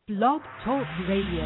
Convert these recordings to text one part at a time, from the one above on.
Blog Talk Radio.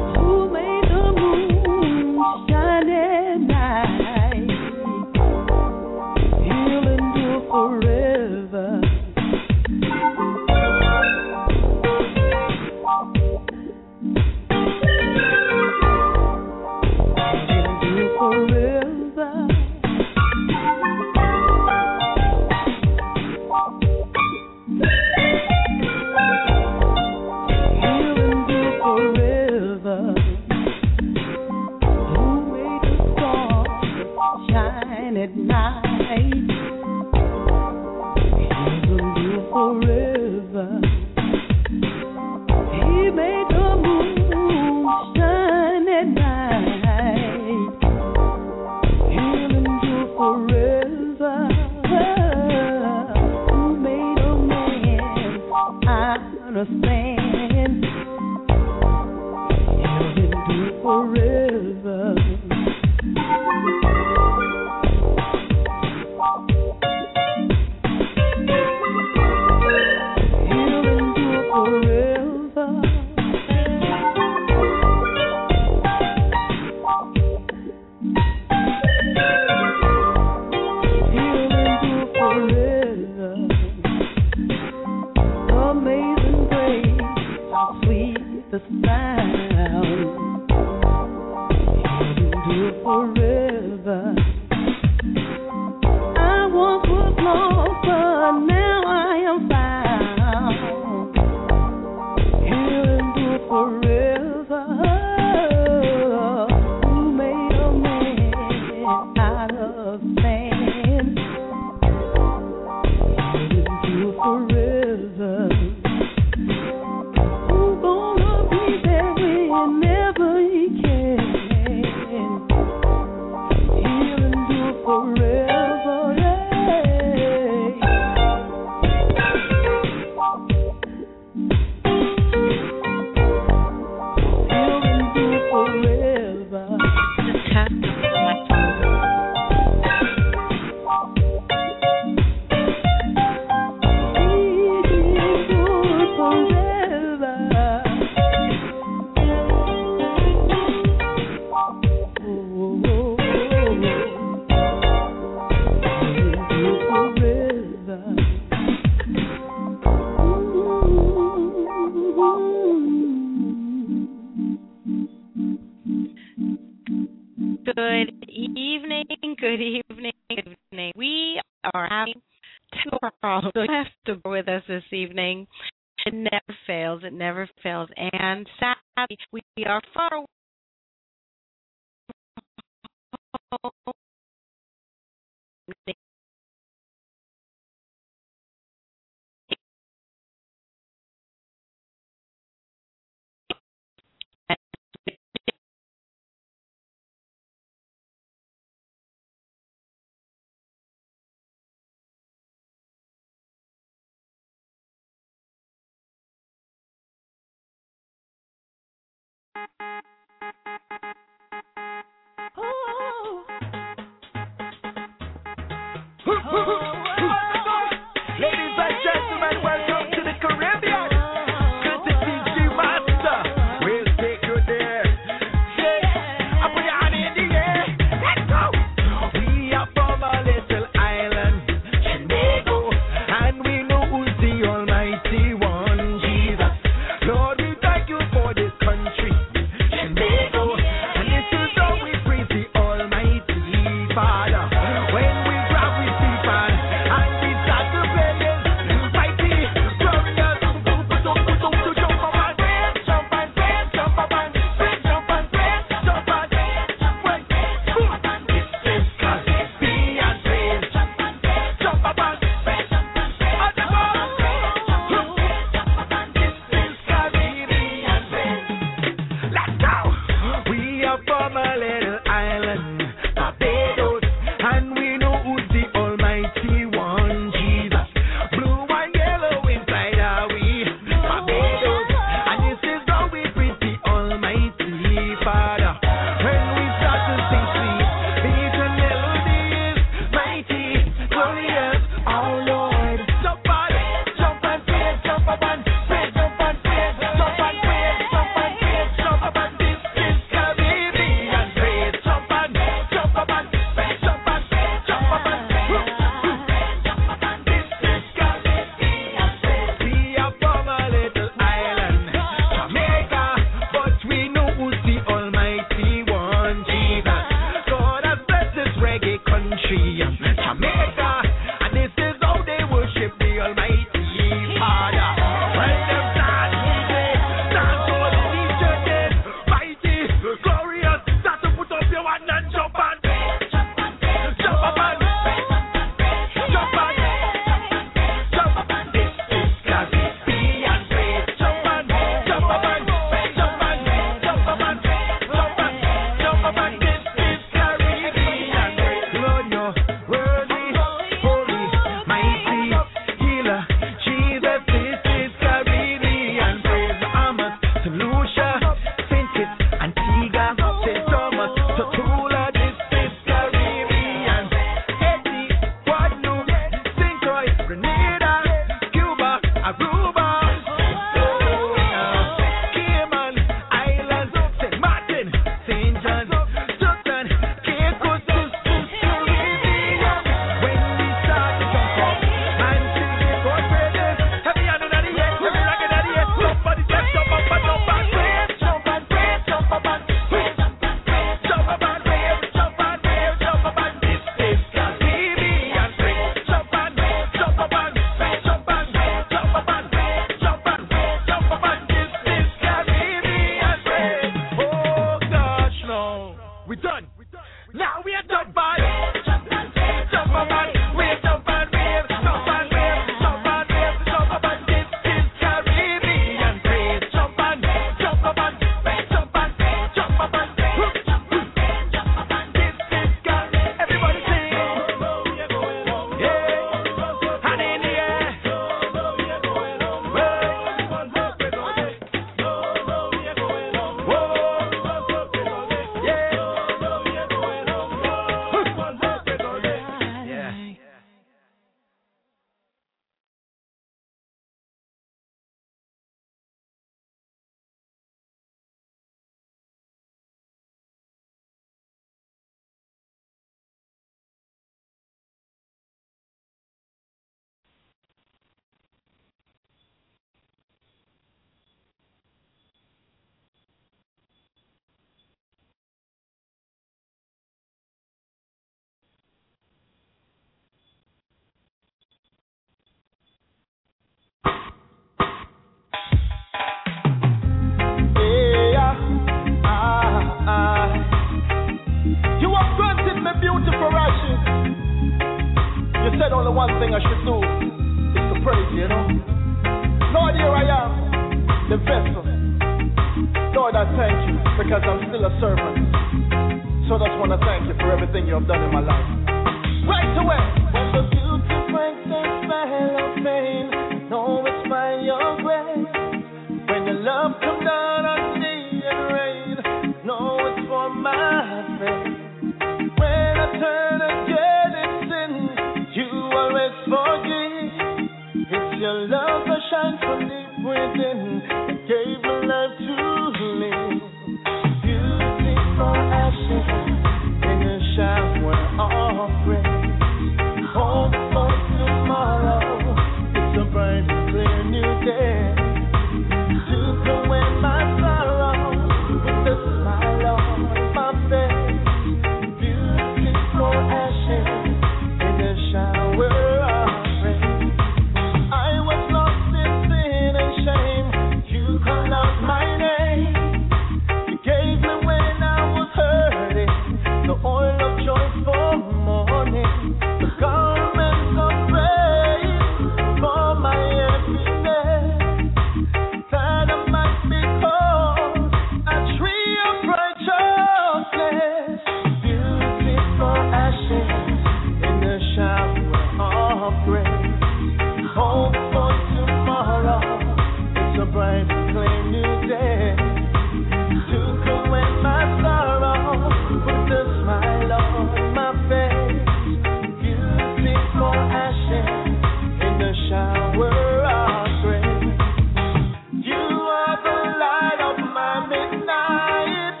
said only one thing I should do is to praise you, you know. Lord, here I am, the vessel. Lord, I thank you because I'm still a servant. So I just want to thank you for everything you have done in my life. Right away. When the beauty breaks the spell of pain, know it's by your grace. When the love comes down on me and rain, know it's for my faith. When I turn again in sin, you always forgive. It's your love that shines from deep within that gave my life to live. Beauty for ashes in a shower of grace. Hope for tomorrow. It's a bright and clear new day. Took away my sorrow with the smile on my face. Beauty for ashes in a shower of grace. I was lost in sin and shame. You called out my name. You gave me when I was hurting the oil of joy for mourning, the garments of praise for my emptiness, that I might be called a tree of righteousness. Beauty for ashes in the shower of grace. Hope for tomorrow. It's a bright and clear new day. Took away my sorrow, put a smile on my face. Beauty for ashes in the shower of grace. You are the light of my midnight.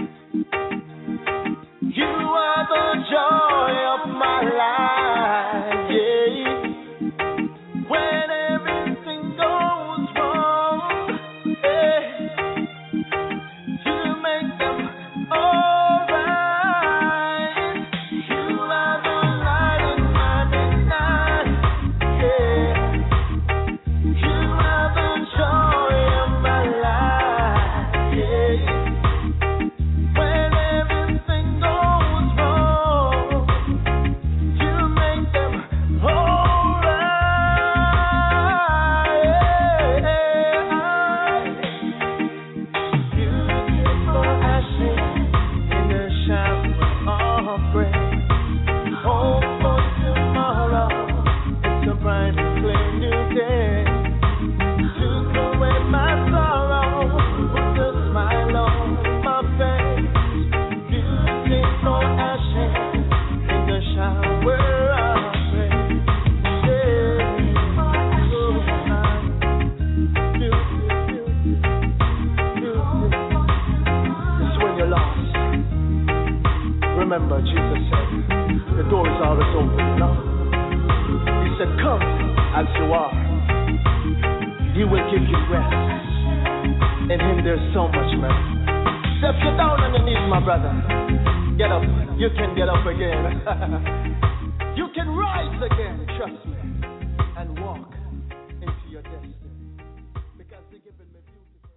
You are the joy of my life. Yeah. When everything goes wrong, yeah, you make them alright. You are the light in my midnight. Yeah. You are the joy of my life. Yeah. When everything goes wrong, you make them alright. Beauty for ashes in the shower of grace. Hope for tomorrow. It's a bright and clear new day. Took away my sorrow, put a smile on my face. Beauty for ashes in the shower of grace. Yeah. Beauty, beauty, beauty. It's when you're lost. Remember, Jesus said, the door is always open, you know? He said, come as you are. He will give you rest. In him there's so much mercy. So if you're down on your knees, my brother, get up. You can get up again. You can rise again, trust me, and walk into your destiny. Because they're giving me beautiful.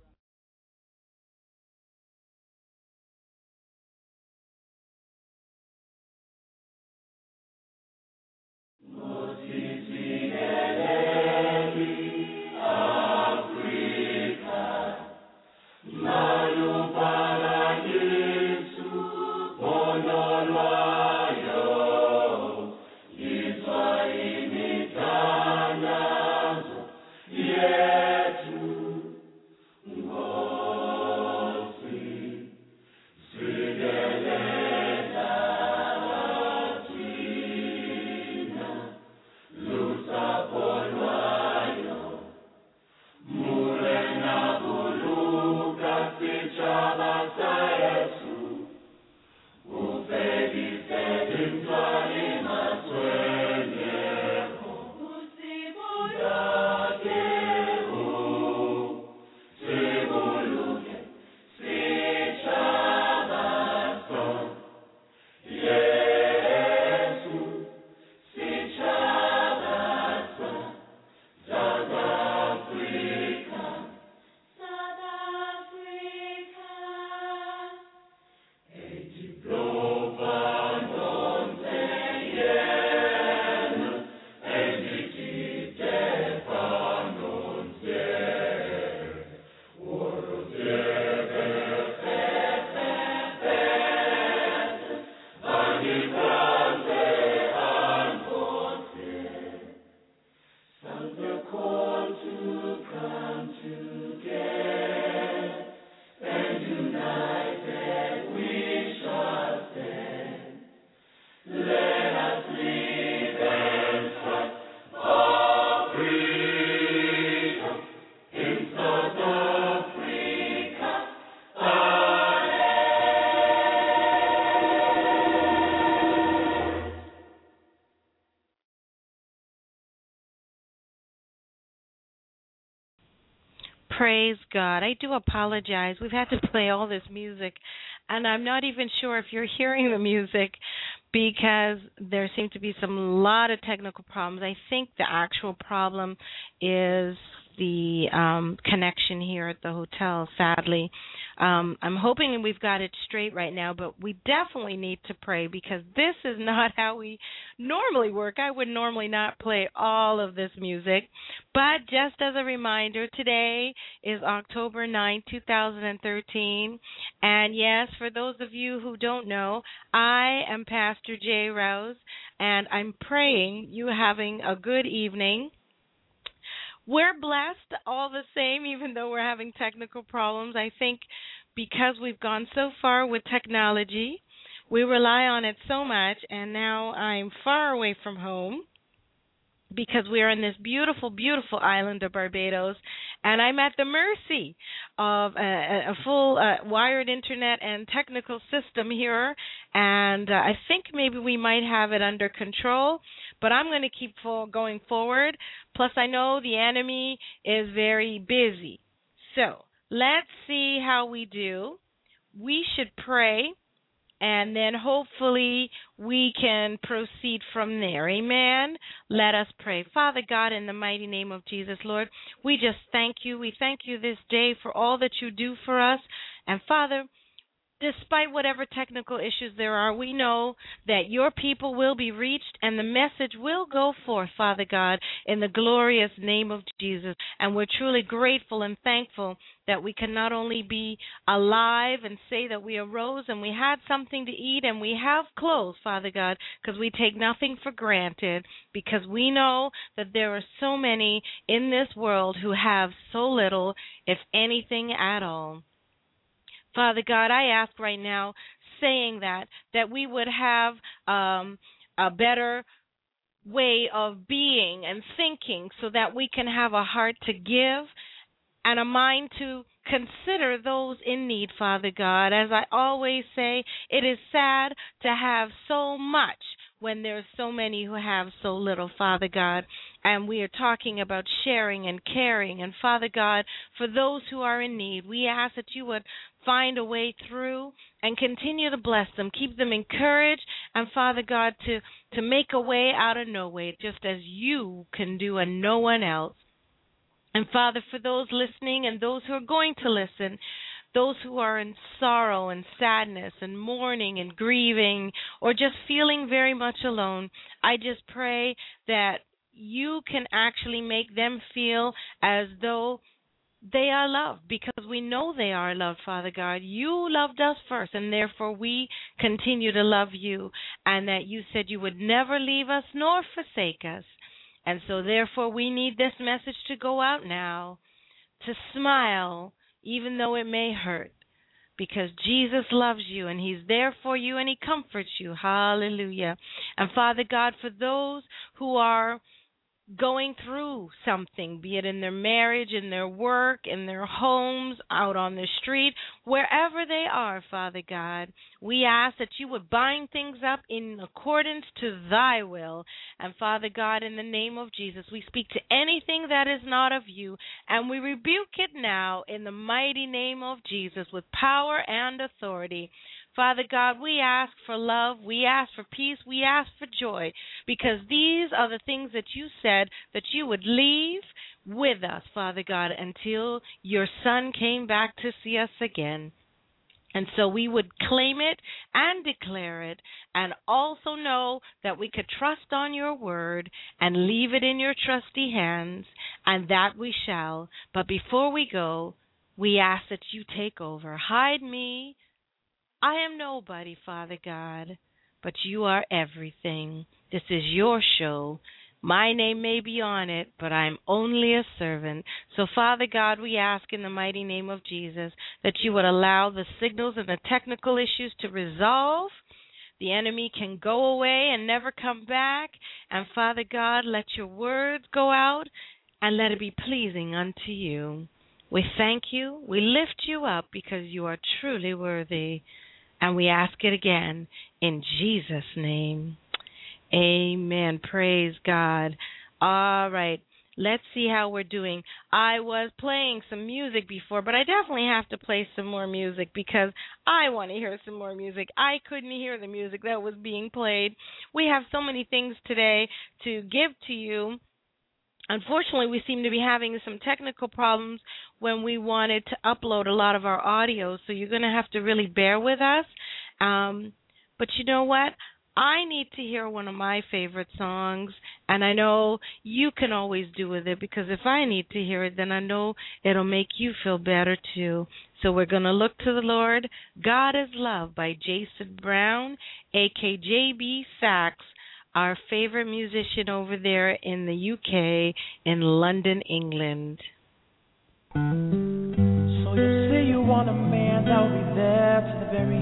Israeli Praise God. I do apologize. We've had to play all this music, and I'm not even sure if you're hearing the music because there seem to be lot of technical problems. I think the actual problem is the connection here at the hotel, sadly. I'm hoping we've got it straight right now, but we definitely need to pray because this is not how we normally work. I would normally not play all of this music, but just as a reminder, today is October 9, 2013, and yes, for those of you who don't know, I am Pastor Jay Rouse, and I'm praying you having a good evening. We're blessed all the same, even though we're having technical problems. I think because we've gone so far with technology, we rely on it so much, and now I'm far away from home because we are in this beautiful, beautiful island of Barbados, and I'm at the mercy of a full wired internet and technical system here, and I think maybe we might have it under control, but I'm going to keep going forward. Plus, I know the enemy is very busy. So let's see how we do. We should pray, and then hopefully we can proceed from there. Amen? Let us pray. Father God, in the mighty name of Jesus, Lord, we just thank you. We thank you this day for all that you do for us. And Father, despite whatever technical issues there are, we know that your people will be reached and the message will go forth, Father God, in the glorious name of Jesus. And we're truly grateful and thankful that we can not only be alive and say that we arose and we had something to eat and we have clothes, Father God, because we take nothing for granted, because we know that there are so many in this world who have so little, if anything at all. Father God, I ask right now, saying that we would have a better way of being and thinking so that we can have a heart to give and a mind to consider those in need, Father God. As I always say, it is sad to have so much when there's so many who have so little, Father God. And we are talking about sharing and caring. And Father God, for those who are in need, we ask that you would find a way through and continue to bless them, keep them encouraged, and Father God, to make a way out of no way, just as you can do and no one else. And Father, for those listening and those who are going to listen, those who are in sorrow and sadness and mourning and grieving or just feeling very much alone, I just pray that you can actually make them feel as though they are loved, because we know they are loved, Father God. You loved us first, and therefore we continue to love you, and that you said you would never leave us nor forsake us. And so therefore we need this message to go out now, to smile even though it may hurt, because Jesus loves you and he's there for you and he comforts you. Hallelujah. And Father God, for those who are going through something, be it in their marriage, in their work, in their homes, out on the street, wherever they are, Father God, we ask that you would bind things up in accordance to thy will. And Father God, in the name of Jesus, we speak to anything that is not of you, and we rebuke it now in the mighty name of Jesus with power and authority. Father God, we ask for love, we ask for peace, we ask for joy, because these are the things that you said that you would leave with us, Father God, until your Son came back to see us again. And so we would claim it and declare it, and also know that we could trust on your word and leave it in your trusty hands, and that we shall. But before we go, we ask that you take over. Hide me. I am nobody, Father God, but you are everything. This is your show. My name may be on it, but I'm only a servant. So, Father God, we ask in the mighty name of Jesus that you would allow the signals and the technical issues to resolve. The enemy can go away and never come back. And, Father God, let your words go out and let it be pleasing unto you. We thank you. We lift you up because you are truly worthy. And we ask it again in Jesus' name. Amen. Praise God. All right. Let's see how we're doing. I was playing some music before, but I definitely have to play some more music because I want to hear some more music. I couldn't hear the music that was being played. We have so many things today to give to you. Unfortunately, we seem to be having some technical problems when we wanted to upload a lot of our audio, so you're going to have to really bear with us. But you know what? I need to hear one of my favorite songs, and I know you can always do with it, because if I need to hear it, then I know it'll make you feel better too. So we're going to look to the Lord. God is Love by Jason Brown, AKJB Sax, our favorite musician over there in the UK, in London, England. So you say you want a man that'll be there to the very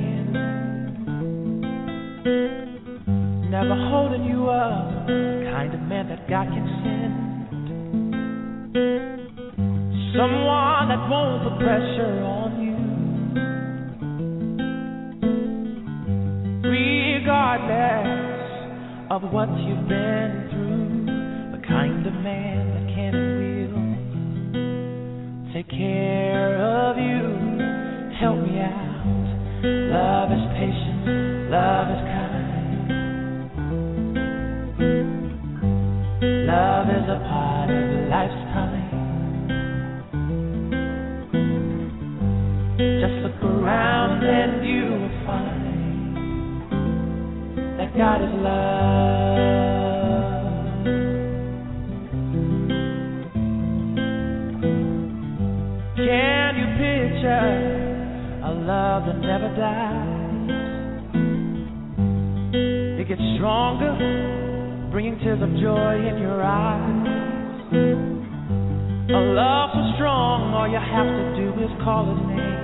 end, never holding you up, kind of man that God can send, someone that won't put pressure on you, regardless of what you've been through, the kind of man that can and will take care of you. Help me out. Love is patient, love is kind, love is a part of a lifetime. Just look around and you will find that God is love. Can you picture a love that never dies? It gets stronger, bringing tears of joy in your eyes. A love so strong, all you have to do is call His name.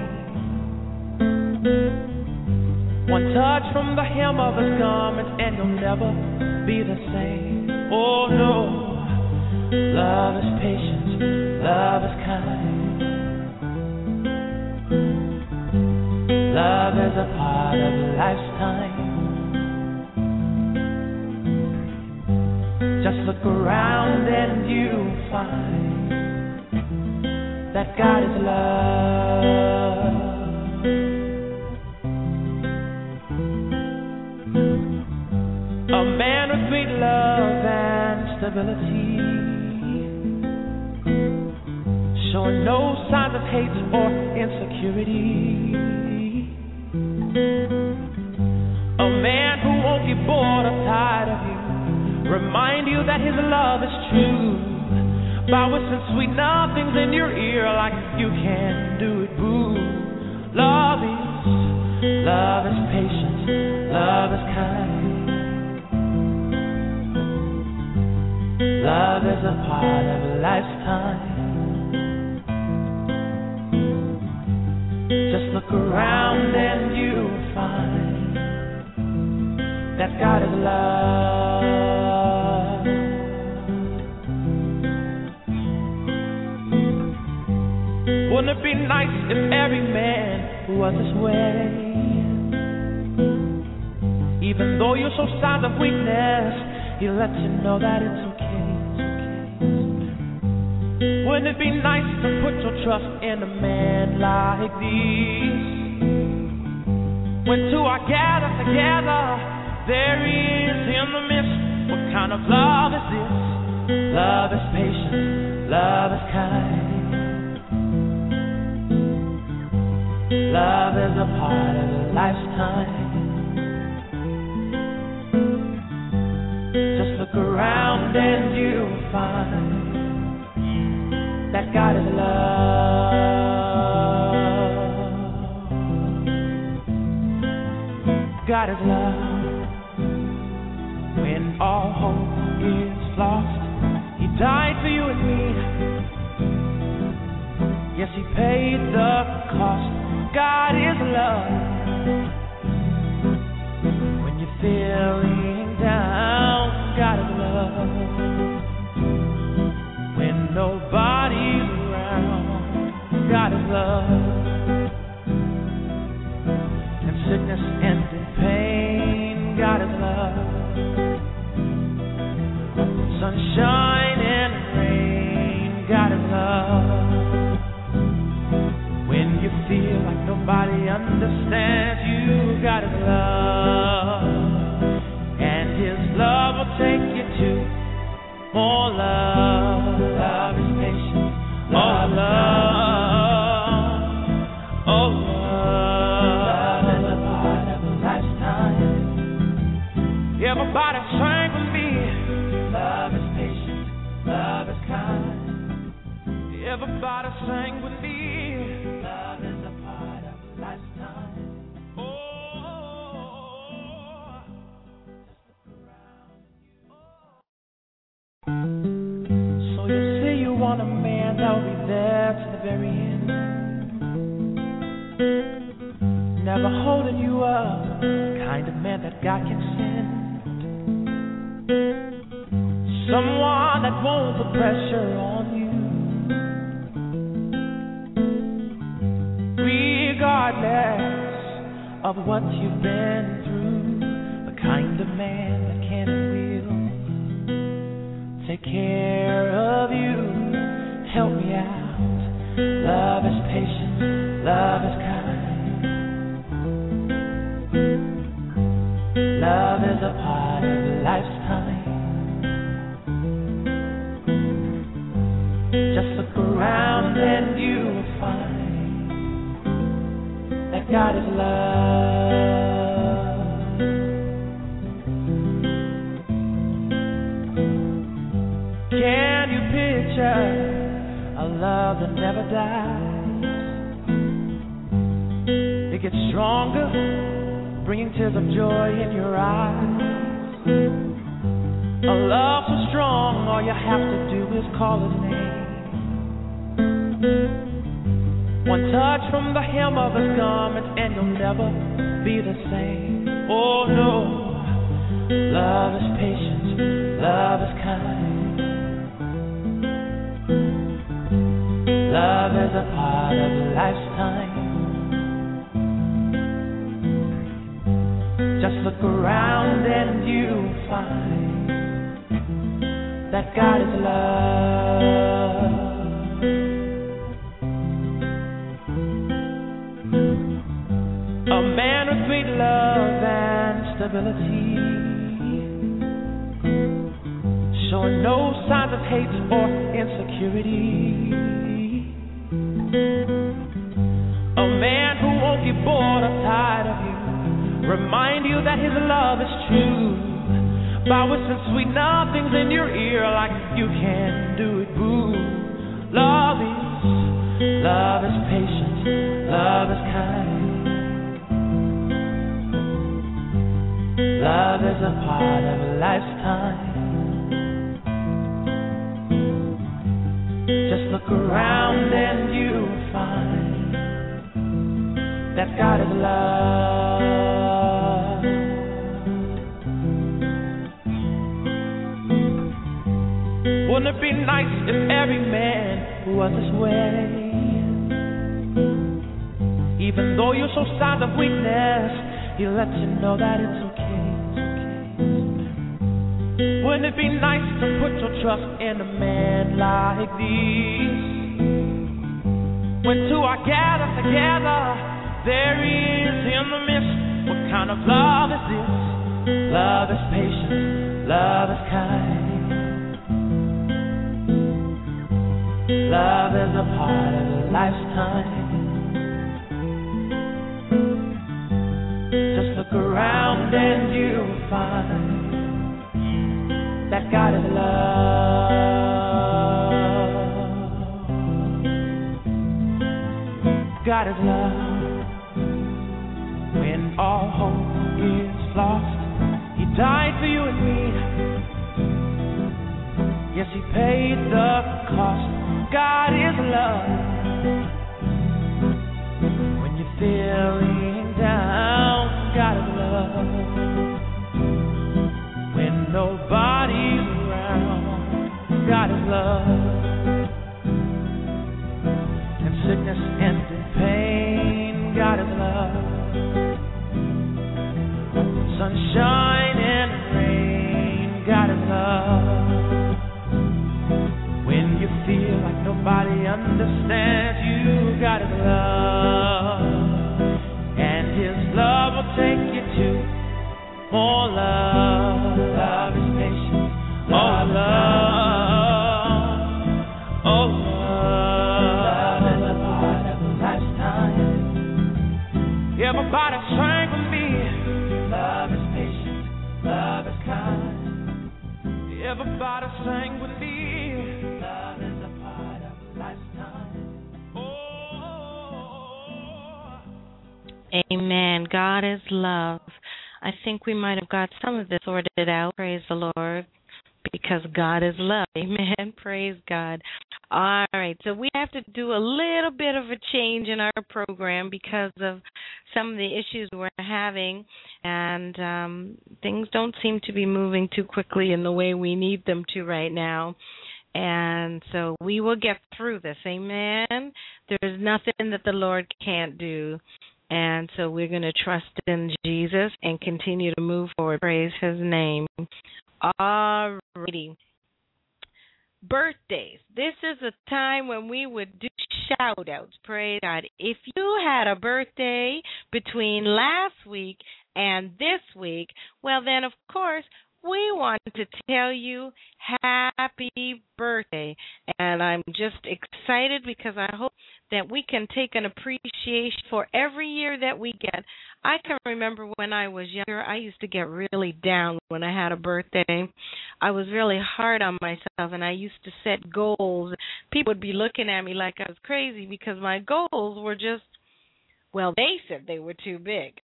One touch from the hem of His garment and you'll never be the same. Oh no, love is patient, love is kind, love is a part of a lifetime. Just look around and you'll find that God is love. A man with great love and stability, showing no signs of hate or insecurity. A man who won't get bored or tired of you, remind you that His love is true, by whispering sweet nothings in your ear like you can do it, boo. Love is patient, love is kind, love is a part of a lifetime. Just look around and you'll find that God is love. Wouldn't it be nice if every man was this way? Even though you show signs of weakness, He lets you know that it's okay. Wouldn't it be nice to put your trust in a man like this? When two are gathered together, there is in the midst. What kind of love is this? Love is patient, love is kind, love is a part of a lifetime. Just look around and you'll find that God is love. God is love. When all hope is lost, He died for you and me. Yes, He paid the cost. God is love. When you're feeling down, God is love. When nobody's around, God is love. In sickness and in pain, God is love. Sunshine and rain, understands you. God is love, and His love will take you to more love. Love is patient. Oh, love. Oh, love. Love is a part of a lifetime. Everybody sing with me. Love is patient. Love is kind. Everybody sing with me. Love is a part of a lifetime. Oh, just look around. So you say you want a man that will be there to the very end, never holding you up, the kind of man that God can send. Someone that won't put pressure on you, regardless of what you've been through. The kind of man that can and will take care of you. Help me out. Love is patient. Love is kind. Love is a part of life's time. Just look around and you will find that God is love. Can you picture a love that never dies? It gets stronger, bringing tears of joy in your eyes. A love so strong, all you have to do is call His name. One touch from the hem of His garment and you'll never be the same. Oh no, love is patient, love is kind. Love is a part of life's time. Just look around and you'll find that God is love. A man with great love and stability, showing no signs of hate or insecurity. A man who won't get bored or tired of you, remind you that His love is true, by whispering sweet nothings in your ear like you can do it, boo. Love is patient, love is kind. Love is a part of a lifetime. Just look around and you'll find that God is love. Wouldn't it be nice if every man was this way? Even though you show signs of weakness, He lets you know that it's okay. Wouldn't it be nice to put your trust in a man like these? When two are gathered together, there is in the midst. What kind of love is this? Love is patient, love is kind. Love is a part of a lifetime. Just look around and you'll find that God is love. God is love. When all hope is lost, He died for you and me. Yes, He paid the cost. God is love. When you're feeling down, God is love. When nobody's around, God is love. In sickness and in pain, God is love. Sunshine and rain, God is love. When you feel like nobody understands you, God is love. And more love. Love is patient. Oh, love. Oh, love is a part of a lifetime. Everybody sing with me. Love is patient. Love is kind. Everybody sing with me. Love is a part of a lifetime. Oh. Amen. God is love. I think we might have got some of this sorted out. Praise the Lord. Because God is love. Amen. Praise God. All right. So we have to do a little bit of a change in our program because of some of the issues we're having. And things don't seem to be moving too quickly in the way we need them to right now. And so we will get through this. Amen. There's nothing that the Lord can't do. And so we're going to trust in Jesus and continue to move forward. Praise his name. Alrighty. Birthdays. This is a time when we would do shout-outs. Praise God. If you had a birthday between last week and this week, well then, of course, we want to tell you happy birthday. And I'm just excited because I hope that we can take an appreciation for every year that we get. I can remember when I was younger, I used to get really down when I had a birthday. I was really hard on myself, and I used to set goals. People would be looking at me like I was crazy because my goals were just, well, they said they were too big.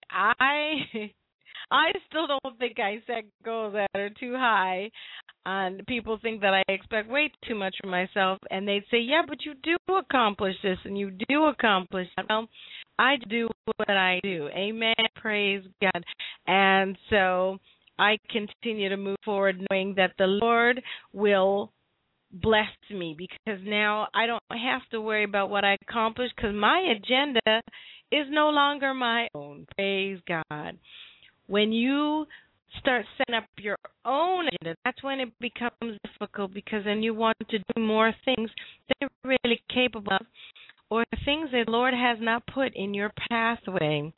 I still don't think I set goals that are too high. And people think that I expect way too much from myself. And they'd say, yeah, but you do accomplish this and you do accomplish that. Well, I do what I do. Amen. Praise God. And so I continue to move forward knowing that the Lord will bless me because now I don't have to worry about what I accomplish because my agenda is no longer my own. Praise God. When you start setting up your own agenda, that's when it becomes difficult because then you want to do more things that you're really capable of or things that the Lord has not put in your pathway.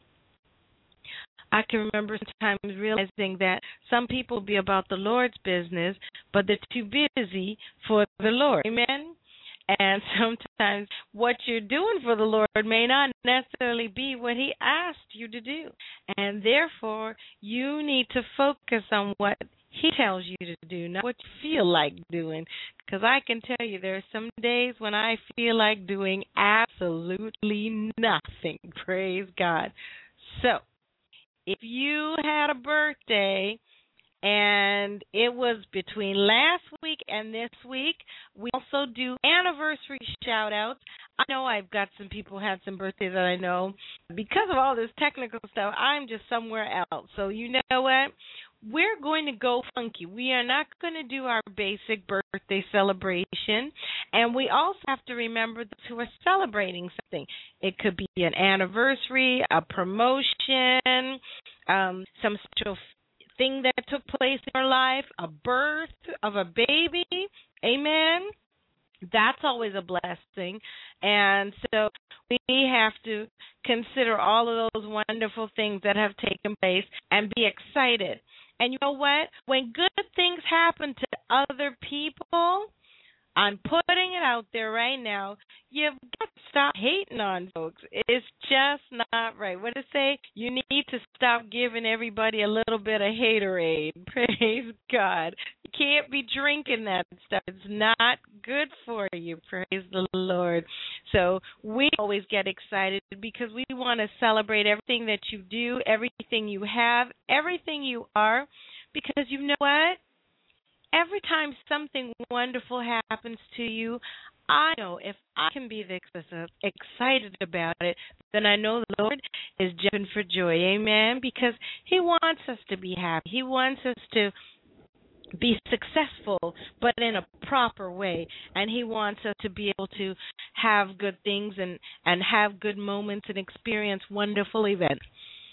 I can remember sometimes realizing that some people will be about the Lord's business, but they're too busy for the Lord. Amen? And sometimes what you're doing for the Lord may not necessarily be what he asked you to do. And therefore, you need to focus on what he tells you to do, not what you feel like doing. Because I can tell you there are some days when I feel like doing absolutely nothing. Praise God. So, if you had a birthday and it was between last week and this week, we also do anniversary shout-outs. I know I've got some people who had some birthdays that I know. Because of all this technical stuff, I'm just somewhere else. So you know what? We're going to go funky. We are not going to do our basic birthday celebration. And we also have to remember those who are celebrating something. It could be an anniversary, a promotion, some special thing that took place in your life, a birth of a baby. Amen. That's always a blessing. And so we have to consider all of those wonderful things that have taken place and be excited. And you know what? When good things happen to other people, I'm putting it out there right now, you've got to stop hating on folks. It's just not right. What does it say? You need to stop giving everybody a little bit of haterade. Praise God. You can't be drinking that stuff. It's not good for you. Praise the Lord. So we always get excited because we want to celebrate everything that you do, everything you have, everything you are, because you know what? Every time something wonderful happens to you, I know if I can be excited about it, then I know the Lord is jumping for joy. Amen? Because he wants us to be happy. He wants us to be successful, but in a proper way. And he wants us to be able to have good things and have good moments and experience wonderful events.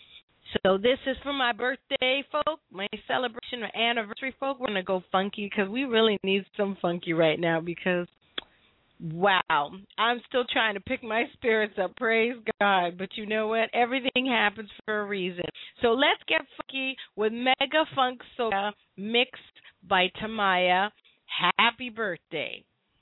So this is for my birthday, folk, my celebration or anniversary, folk. We're going to go funky because we really need some funky right now because Wow. I'm still trying to pick my spirits up. Praise God. But you know what? Everything happens for a reason. So let's get funky with Mega Funk Soca mixed by Tamaya. Happy birthday.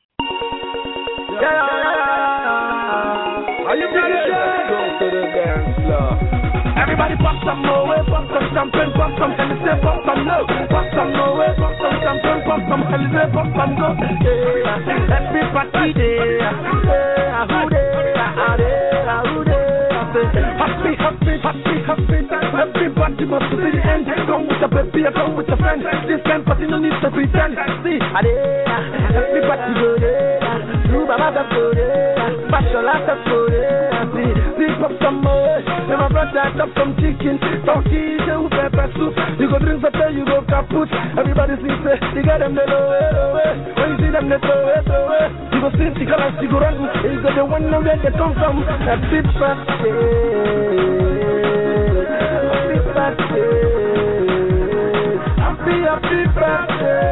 Are you ready to go to the dance floor? Everybody pop some more, pop some champagne, pop some Hennessy, pop some no. Pop some more, pop some champagne, pop some Hennessy, pop some no. Yeah, happy party day. Yeah, who there, who there. Happy, happy, happy, happy. Everybody must be the end. Come with a baby, come with a friend. This kind of party no need to pretend. See, everybody go there. Do my mother go there. Fashion like a go there. See, pop some more. Then my brother chop some chicken. Turkey, you pepper soup. You go drink water, you go kaput. Everybody sing, say, you got them, they low away. When you see them, they throw it away. You go sing, you go like, you go run. You go the one where they come from. Happy birthday. Happy birthday. Happy, happy birthday.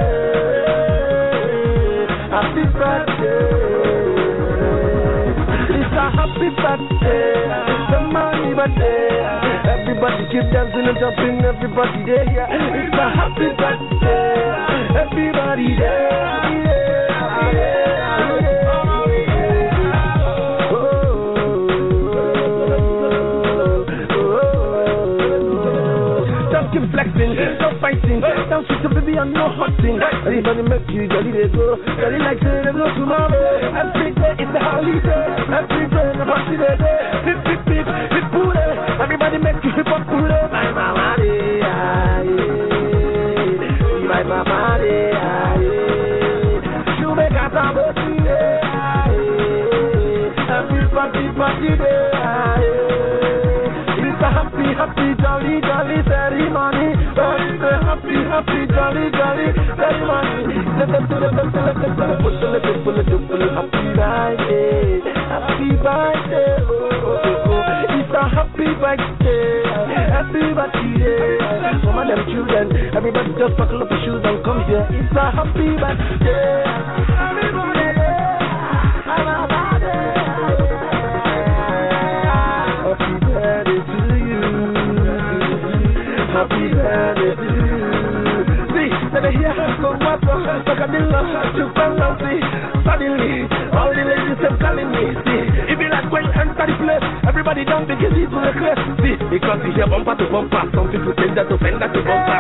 Happy birthday. It's a happy birthday. It's a money birthday. Everybody keep dancing and jumping. Everybody there. It's a happy birthday. Everybody there. Keep flexing, stop fighting. Don't switch up, baby, I'm no hotting. Everybody make you jolly, they go. Jolly like say there's no tomorrow. Every day it's a holiday. Every day it's a party day. Hip, hip, hip, hip, booty. Everybody make you hip hop booty. My mama, my mama, you make a party day. Everybody party day. Happy, happy, jolly, jolly ceremony. Happy, happy, jolly, jolly ceremony. Happy birthday, happy birthday. It's a happy birthday, happy birthday. Some of them children, everybody just buckle up your shoes and come here. It's a happy birthday, happy birthday. Happy birthday to you. See, let me hear go what's up, Sakadilla, Chupanga, see. Suddenly, all the ladies are calling me, see. If you like when you enter the place, everybody down because it's on the crest, see. Because you hear bumper to bumper, some people take that to fender to bumper.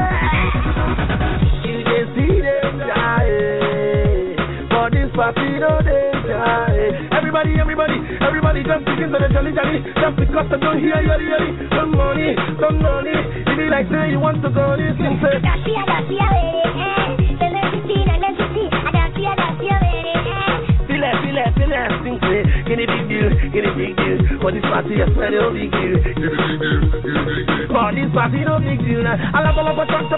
You can see them die, for this party, no they die. Everybody jump into the jolly jolly. Jump because I don't hear yori. Some money. If you like say you want to go, listen say. Feel it, sing say. Get a big deal. For this party, I swear no big deal. For this party, no big deal. I love a chance,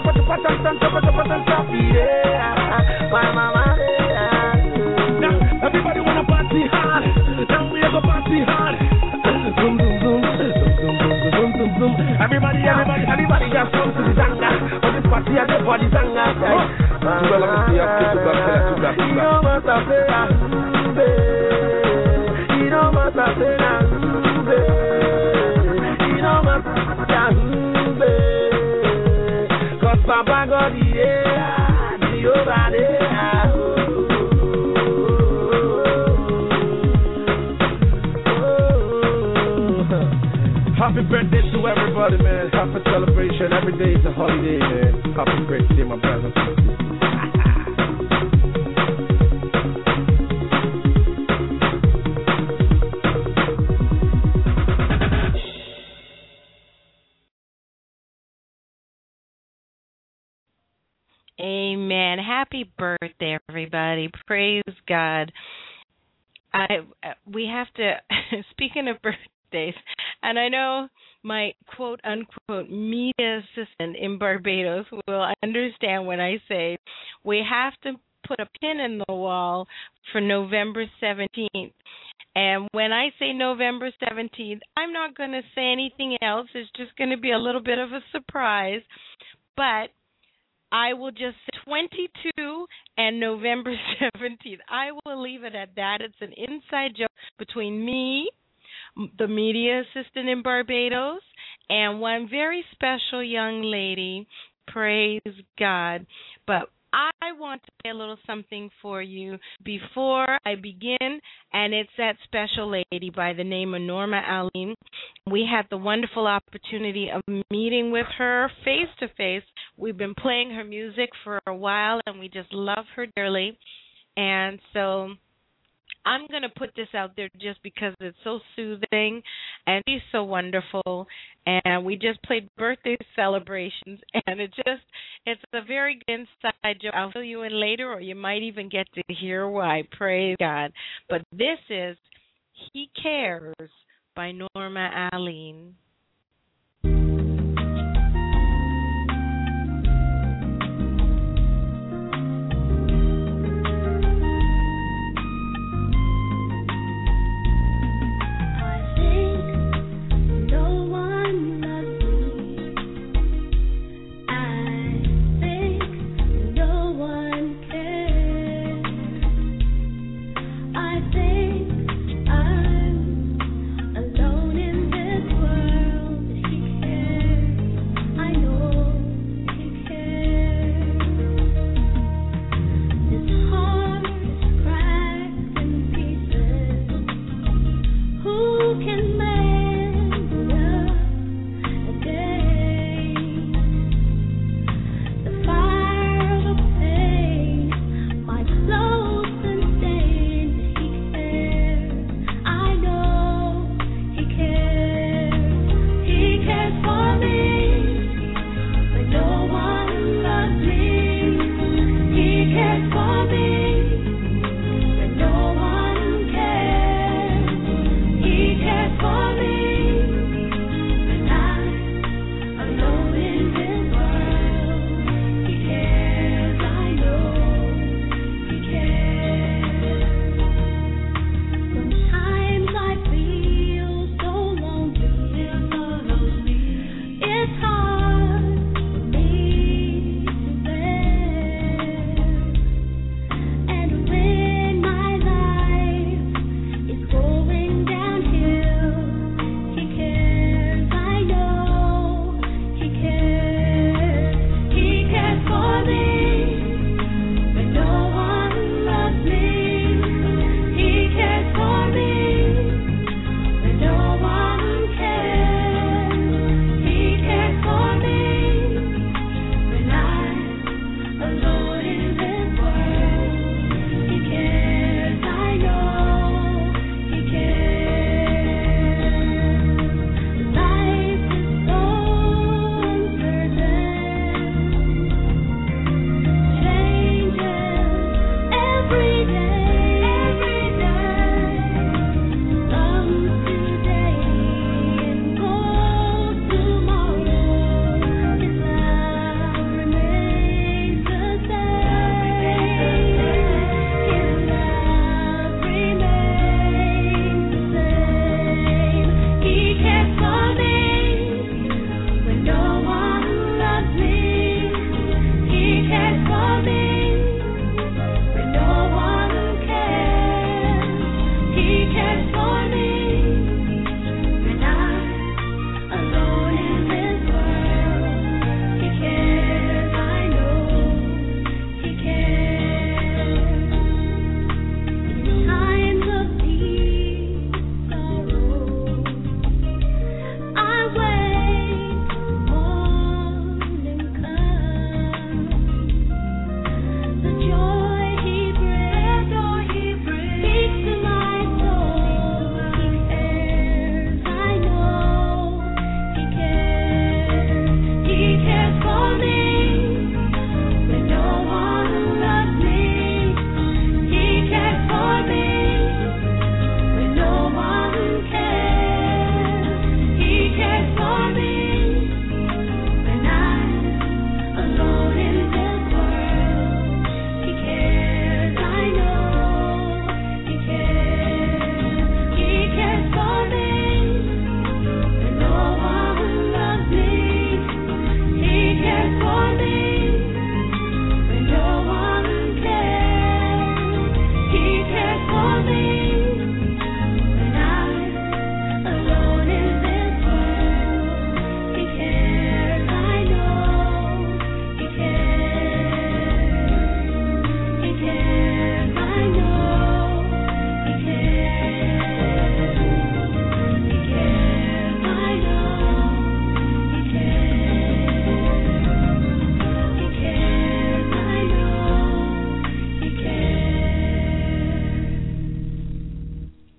my mama. Everybody wanna party hard. Now we have a party hard. Boom, boom, boom. Boom, boom, boom. Everybody just come to the zanga. For this party, I get for the zanga. You know what I say, you know what I say, you know what I say. Cause Papa got the air, the over there. Happy birthday to everybody, man. Happy celebration. Every day is a holiday, man. Happy birthday, my brother. Amen. Happy birthday, everybody. Praise God. We have to, speaking of birthdays, and I know my quote unquote media assistant in Barbados will understand when I say we have to put a pin in the wall for November 17th. And when I say November 17th, I'm not going to say anything else. It's just going to be a little bit of a surprise. But I will just say 22 and November 17th. I will leave it at that. It's an inside joke between me, the media assistant in Barbados, and one very special young lady. Praise God. But I want to play a little something for you before I begin, and it's that special lady by the name of Norma Aline. We had the wonderful opportunity of meeting with her face to face. We've been playing her music for a while, and we just love her dearly. And so I'm going to put this out there just because it's so soothing and she's so wonderful. And we just played birthday celebrations, and it's a very good inside joke. I'll fill you in later, or you might even get to hear why. Praise God. But this is He Cares by Norma Aline. I think I'm alone in this world.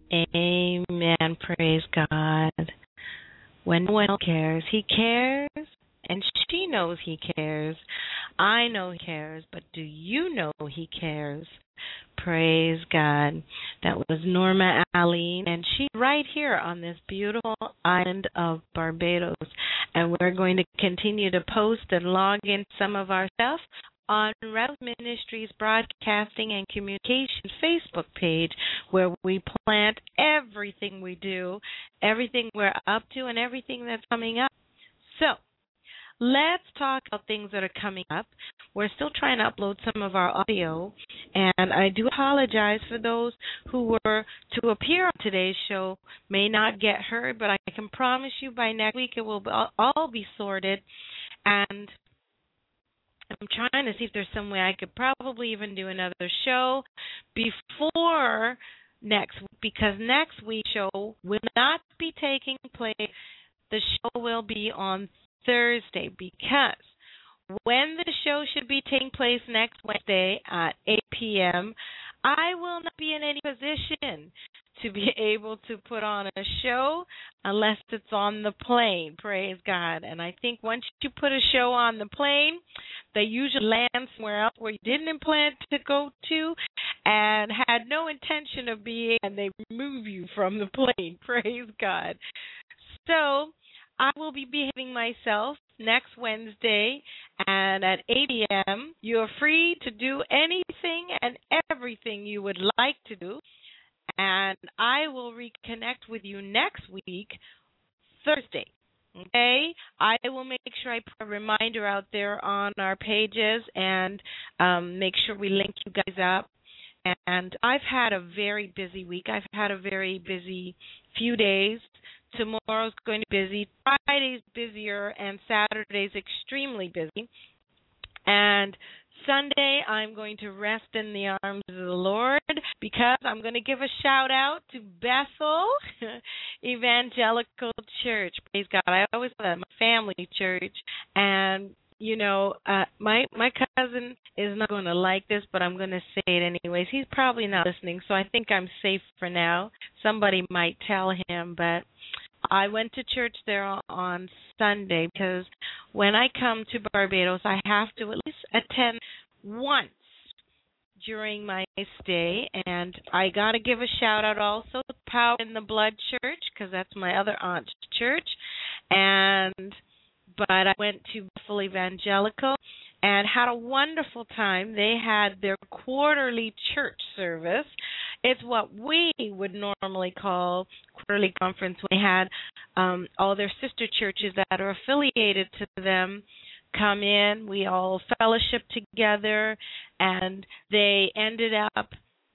Amen. Praise God. When no one else cares, He cares, and she knows He cares. I know He cares, but do you know He cares? Praise God. That was Norma Aline, and she's right here on this beautiful island of Barbados. And we're going to continue to post and log in some of our stuff on Rev Ministries Broadcasting and Communications Facebook page, where we plant everything we do, everything we're up to, and everything that's coming up. So, let's talk about things that are coming up. We're still trying to upload some of our audio, and I do apologize for those who were to appear on today's show may not get heard, but I can promise you by next week it will all be sorted. And I'm trying to see if there's some way I could probably even do another show before next week, because next week's show will not be taking place. The show will be on Thursday, because when the show should be taking place next Wednesday at 8 p.m., I will not be in any position to be able to put on a show unless it's on the plane. Praise God. And I think once you put a show on the plane, they usually land somewhere else where you didn't plan to go to and had no intention of being, and they remove you from the plane. Praise God. So I will be behaving myself next Wednesday, and at 8 p.m., you are free to do anything and everything you would like to do, and I will reconnect with you next week, Thursday. Okay? I will make sure I put a reminder out there on our pages and make sure we link you guys up. And I've had a very busy week. I've had a very busy few days. Tomorrow's going to be busy. Friday's busier, and Saturday's extremely busy. And Sunday, I'm going to rest in the arms of the Lord, because I'm going to give a shout out to Bethel Evangelical Church. Praise God. I always call that my family church. And you know, my cousin is not going to like this, but I'm going to say it anyways. He's probably not listening, so I think I'm safe for now. Somebody might tell him, but I went to church there on Sunday, because when I come to Barbados, I have to at least attend once during my stay. And I got to give a shout-out also to Power in the Blood Church, because that's my other aunt's church. But I went to Bethel Evangelical and had a wonderful time. They had their quarterly church service. It's what we would normally call quarterly conference. We had all their sister churches that are affiliated to them come in. We all fellowshiped together, and they ended up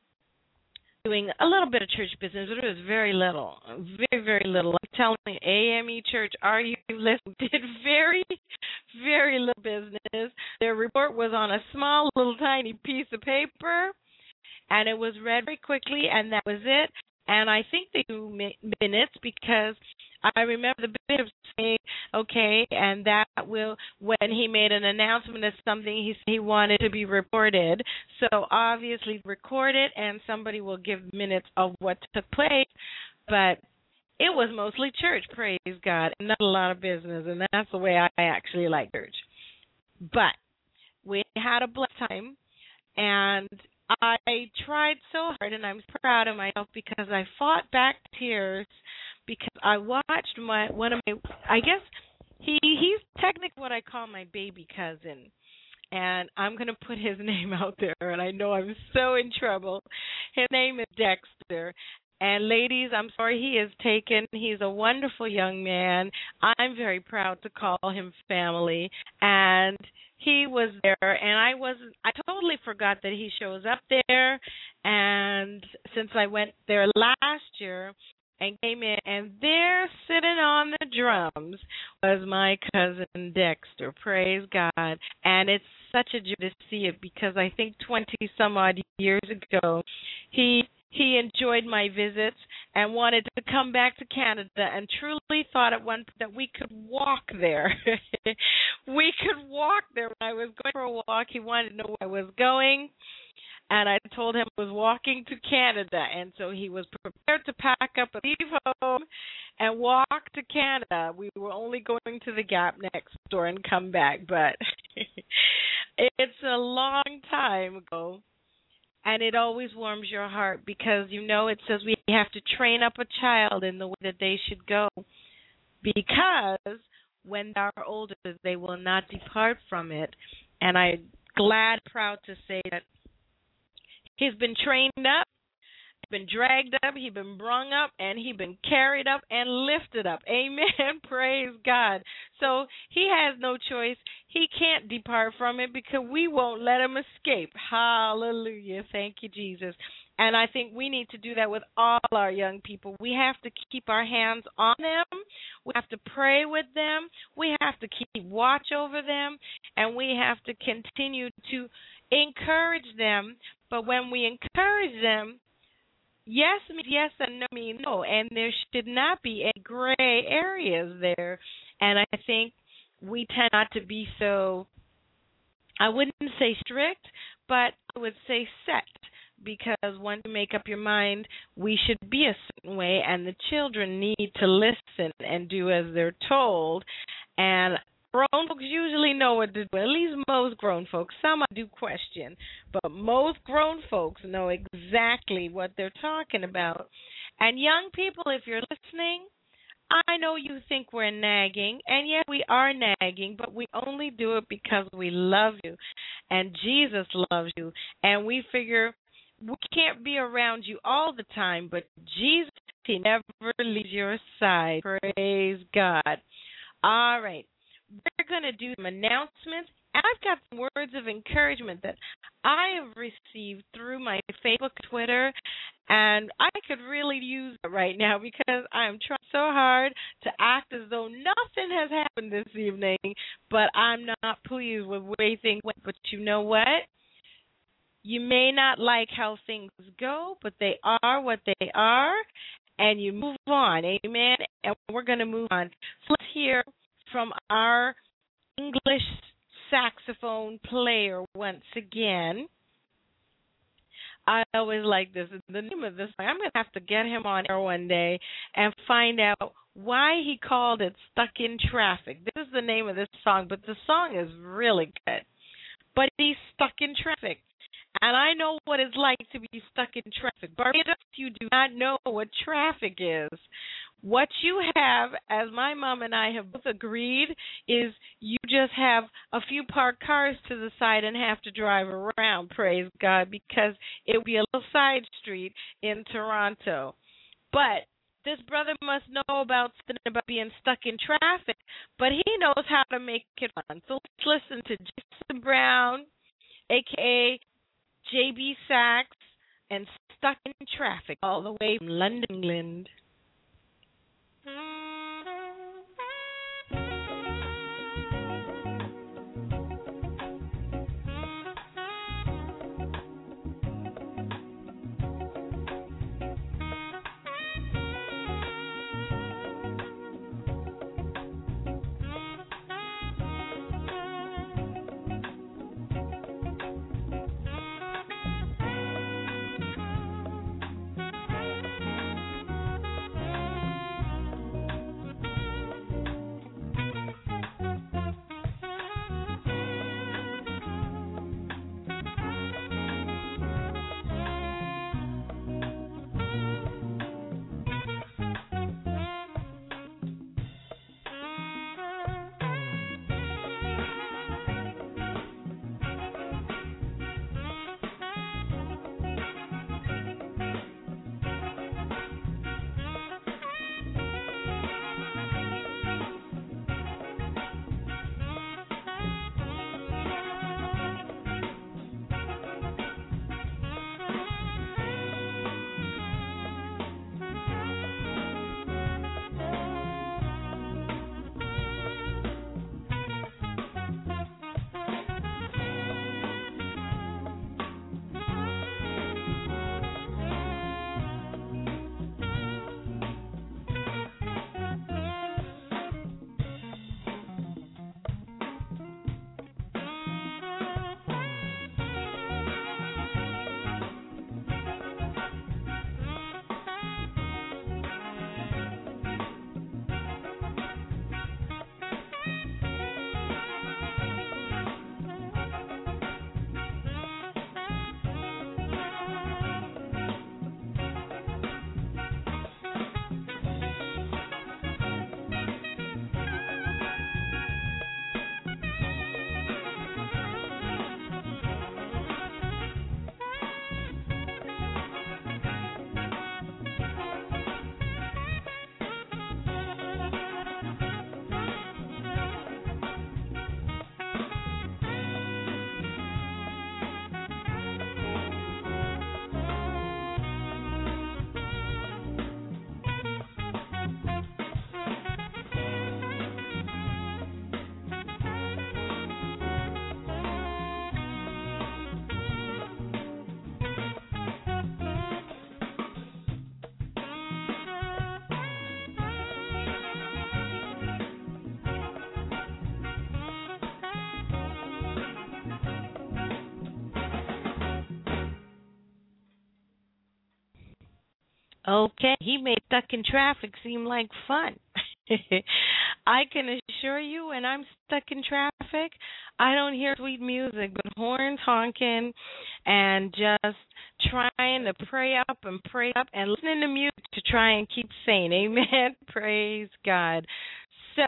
doing a little bit of church business, but it was very little, very, very little. I'm telling you, AME Church, are you listening? Did very, very little business. Their report was on a small, little, tiny piece of paper, and it was read very quickly, and that was it. And I think they do minutes, because I remember the bishop saying, okay, and that will, when he made an announcement of something, he wanted to be reported. So obviously record it, and somebody will give minutes of what took place. But it was mostly church, praise God, and not a lot of business, and that's the way I actually like church. But we had a blessed time, and I tried so hard, and I'm proud of myself, because I fought back tears, because I watched one of my, I guess he's technically what I call my baby cousin, and I'm going to put his name out there, and I know I'm so in trouble. His name is Dexter. And ladies, I'm sorry he is taken. He's a wonderful young man. I'm very proud to call him family. And he was there, and I totally forgot that he shows up there. And since I went there last year and came in, and there sitting on the drums was my cousin Dexter. Praise God. And it's such a joy to see it, because I think 20 some odd years ago, he enjoyed my visits and wanted to come back to Canada, and truly thought at one point that we could walk there. We could walk there. When I was going for a walk, he wanted to know where I was going. and I told him I was walking to Canada, and so he was prepared to pack up and leave home and walk to Canada. We were only going to the Gap next door and come back, but it's a long time ago, and it always warms your heart because, it says we have to train up a child in the way that they should go, because when they are older, they will not depart from it. And I'm proud to say that he's been trained up, been dragged up, he's been brung up, and he's been carried up and lifted up. Amen. Praise God. So he has no choice. He can't depart from it because we won't let him escape. Hallelujah. Thank you, Jesus. And I think we need to do that with all our young people. We have to keep our hands on them. We have to pray with them. We have to keep watch over them. And we have to continue to encourage them. But when we encourage them, yes means yes and no means no. And there should not be any gray areas there. And I think we tend not to be so, I wouldn't say strict, but I would say set. Because once you make up your mind, we should be a certain way, and the children need to listen and do as they're told. And grown folks usually know what to do, at least most grown folks. Some I do question, but most grown folks know exactly what they're talking about. And young people, if you're listening, I know you think we're nagging, and yes, we are nagging, but we only do it because we love you, and Jesus loves you, and we figure we can't be around you all the time, but Jesus, he never leaves your side. Praise God. All right. We're going to do some announcements. And I've got some words of encouragement that I have received through my Facebook, Twitter, and I could really use it right now because I'm trying so hard to act as though nothing has happened this evening, but I'm not pleased with the way things went. But you know what? You may not like how things go, but they are what they are, and you move on. Amen? And we're going to move on. So let's hear from our English saxophone player once again. I always like this. The name of this song, I'm going to have to get him on air one day and find out why he called it Stuck in Traffic. This is the name of this song, but the song is really good. But he's stuck in traffic. And I know what it's like to be stuck in traffic. Barbados, you do not know what traffic is. What you have, as my mom and I have both agreed, is you just have a few parked cars to the side and have to drive around, praise God, because it will be a little side street in Toronto. But this brother must know about being stuck in traffic, but he knows how to make it fun. So let's listen to Jason Brown, a.k.a. JB Sax, and Stuck in Traffic, all the way from London, England. Okay, he made stuck in traffic seem like fun. I can assure you, when I'm stuck in traffic, I don't hear sweet music, but horns honking and just trying to pray up and listening to music to try and keep sane. Amen. Praise God. So,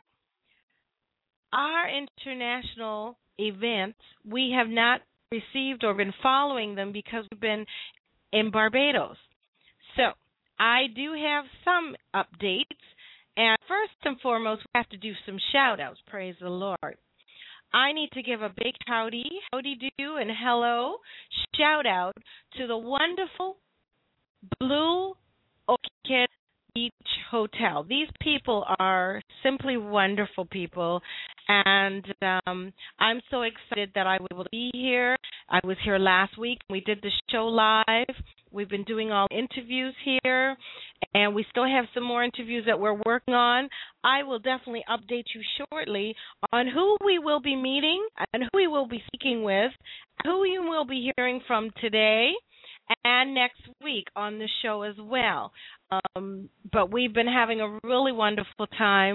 our international events, we have not received or been following them because we've been in Barbados. So, I do have some updates. And first and foremost, we have to do some shout outs. Praise the Lord. I need to give a big howdy do, and hello shout out to the wonderful Blue Orchid Beach Hotel. These people are simply wonderful people, and I'm so excited that I was able to be here. I was here last week. We did the show live. We've been doing all interviews here, and we still have some more interviews that we're working on. I will definitely update you shortly on who we will be meeting and who we will be speaking with, who you will be hearing from today and next week on the show as well. But we've been having a really wonderful time.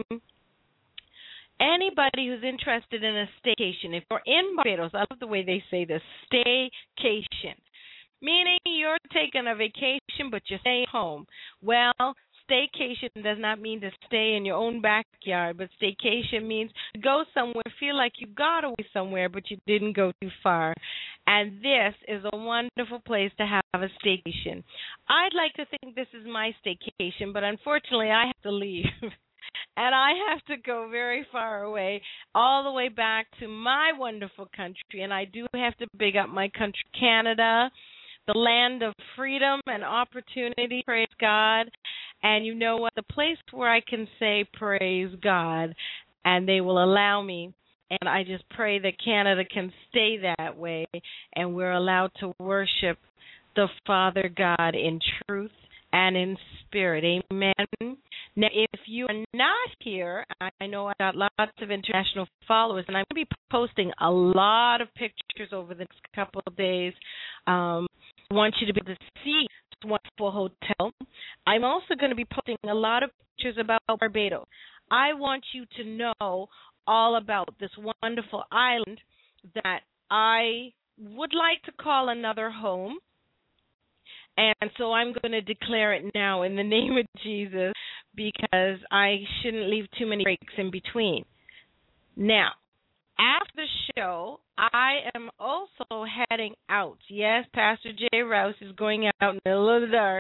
Anybody who's interested in a staycation, if you're in Barbados, I love the way they say this, staycation, meaning you're taking a vacation but you stay home. Well, staycation does not mean to stay in your own backyard, but staycation means to go somewhere, feel like you got away somewhere but you didn't go too far. And this is a wonderful place to have a staycation. I'd like to think this is my staycation, but unfortunately I have to leave. And I have to go very far away, all the way back to my wonderful country. And I do have to big up my country, Canada, the land of freedom and opportunity, praise God. And you know what? The place where I can say praise God, and they will allow me. And I just pray that Canada can stay that way, and we're allowed to worship the Father God in truth and in spirit. Amen. Now, if you are not here, I know I've got lots of international followers, and I'm going to be posting a lot of pictures over the next couple of days. I want you to be able to see this wonderful hotel. I'm also going to be posting a lot of pictures about Barbados. I want you to know all about this wonderful island that I would like to call another home. And so I'm going to declare it now in the name of Jesus, because I shouldn't leave too many breaks in between. Now, after the show, I am also heading out. Yes, Pastor Jay Rouse is going out in the middle of the dark.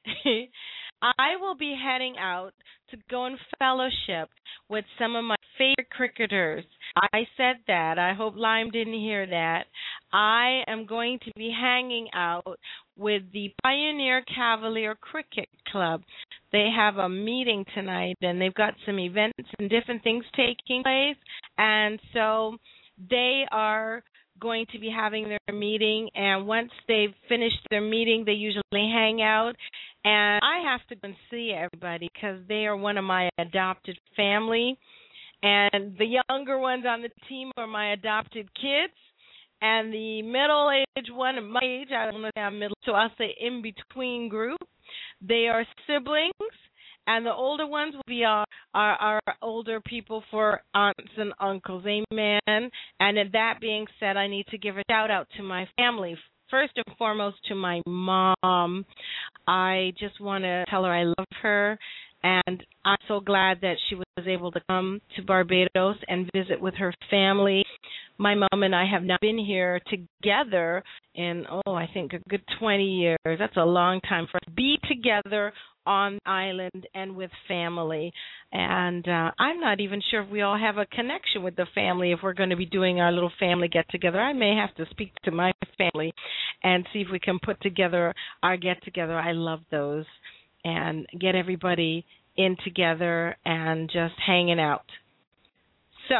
I will be heading out to go and fellowship with some of my favorite cricketers. I said that. I hope Lime didn't hear that. I am going to be hanging out with the Pioneer Cavalier Cricket Club. They have a meeting tonight, and they've got some events and different things taking place. And so they are going to be having their meeting, and once they've finished their meeting, they usually hang out. And I have to go and see everybody because they are one of my adopted family. And the younger ones on the team are my adopted kids. And the middle-aged one, my age, I don't know if I'm middle, so I'll say in-between group. They are siblings. And the older ones will be our older people for aunts and uncles. Amen. And that being said, I need to give a shout-out to my family. First and foremost, to my mom. I just want to tell her I love her. And I'm so glad that she was able to come to Barbados and visit with her family. My mom and I have now been here together in, I think a good 20 years. That's a long time for us to be together on the island and with family. And I'm not even sure if we all have a connection with the family if we're going to be doing our little family get-together. I may have to speak to my family and see if we can put together our get-together. I love those. And get everybody in together and just hanging out. So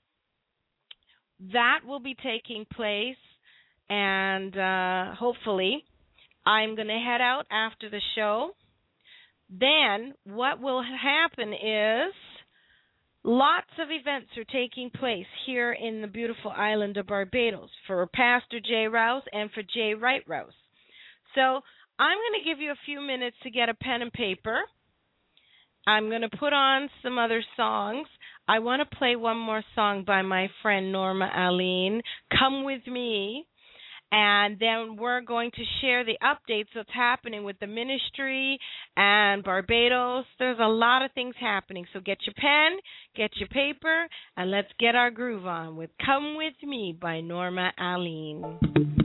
that will be taking place, and hopefully I'm going to head out after the show. Then what will happen is lots of events are taking place here in the beautiful island of Barbados for Pastor Jay Rouse and for Jay Wright Rouse. So I'm going to give you a few minutes to get a pen and paper. I'm going to put on some other songs. I want to play one more song by my friend Norma Aline, Come With Me. And then we're going to share the updates that's happening with the ministry and Barbados. There's a lot of things happening. So get your pen, get your paper, and let's get our groove on with Come With Me by Norma Aline.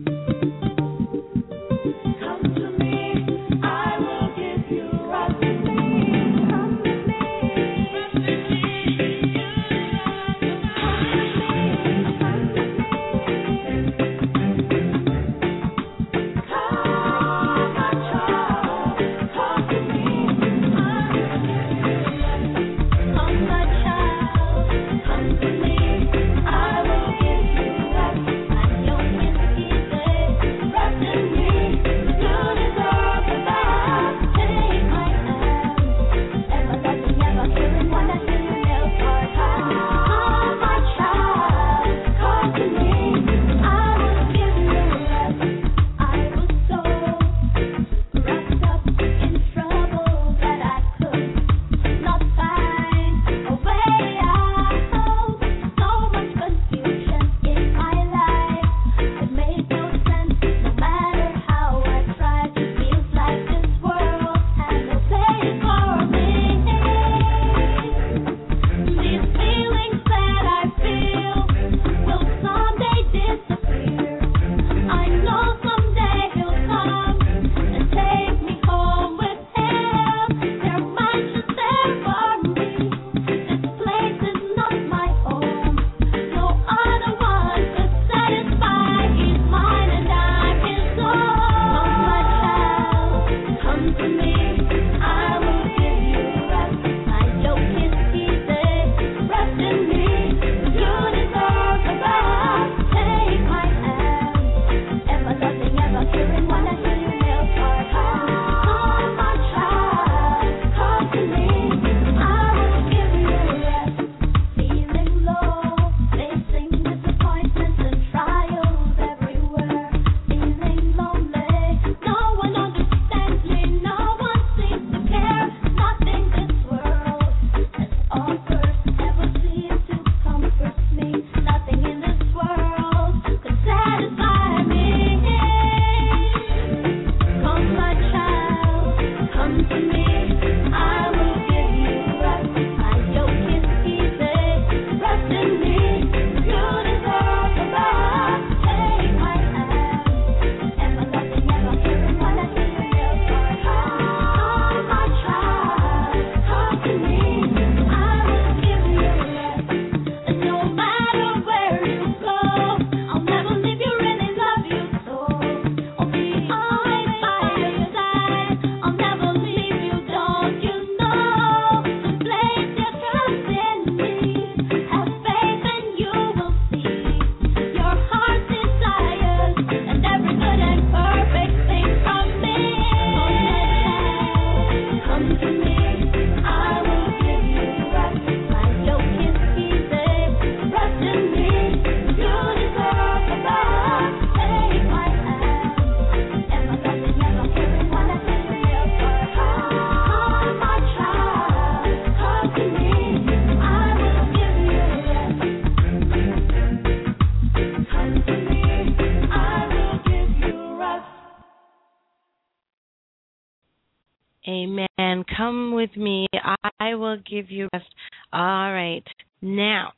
Amen. Come with me. I will give you rest. All right. Now,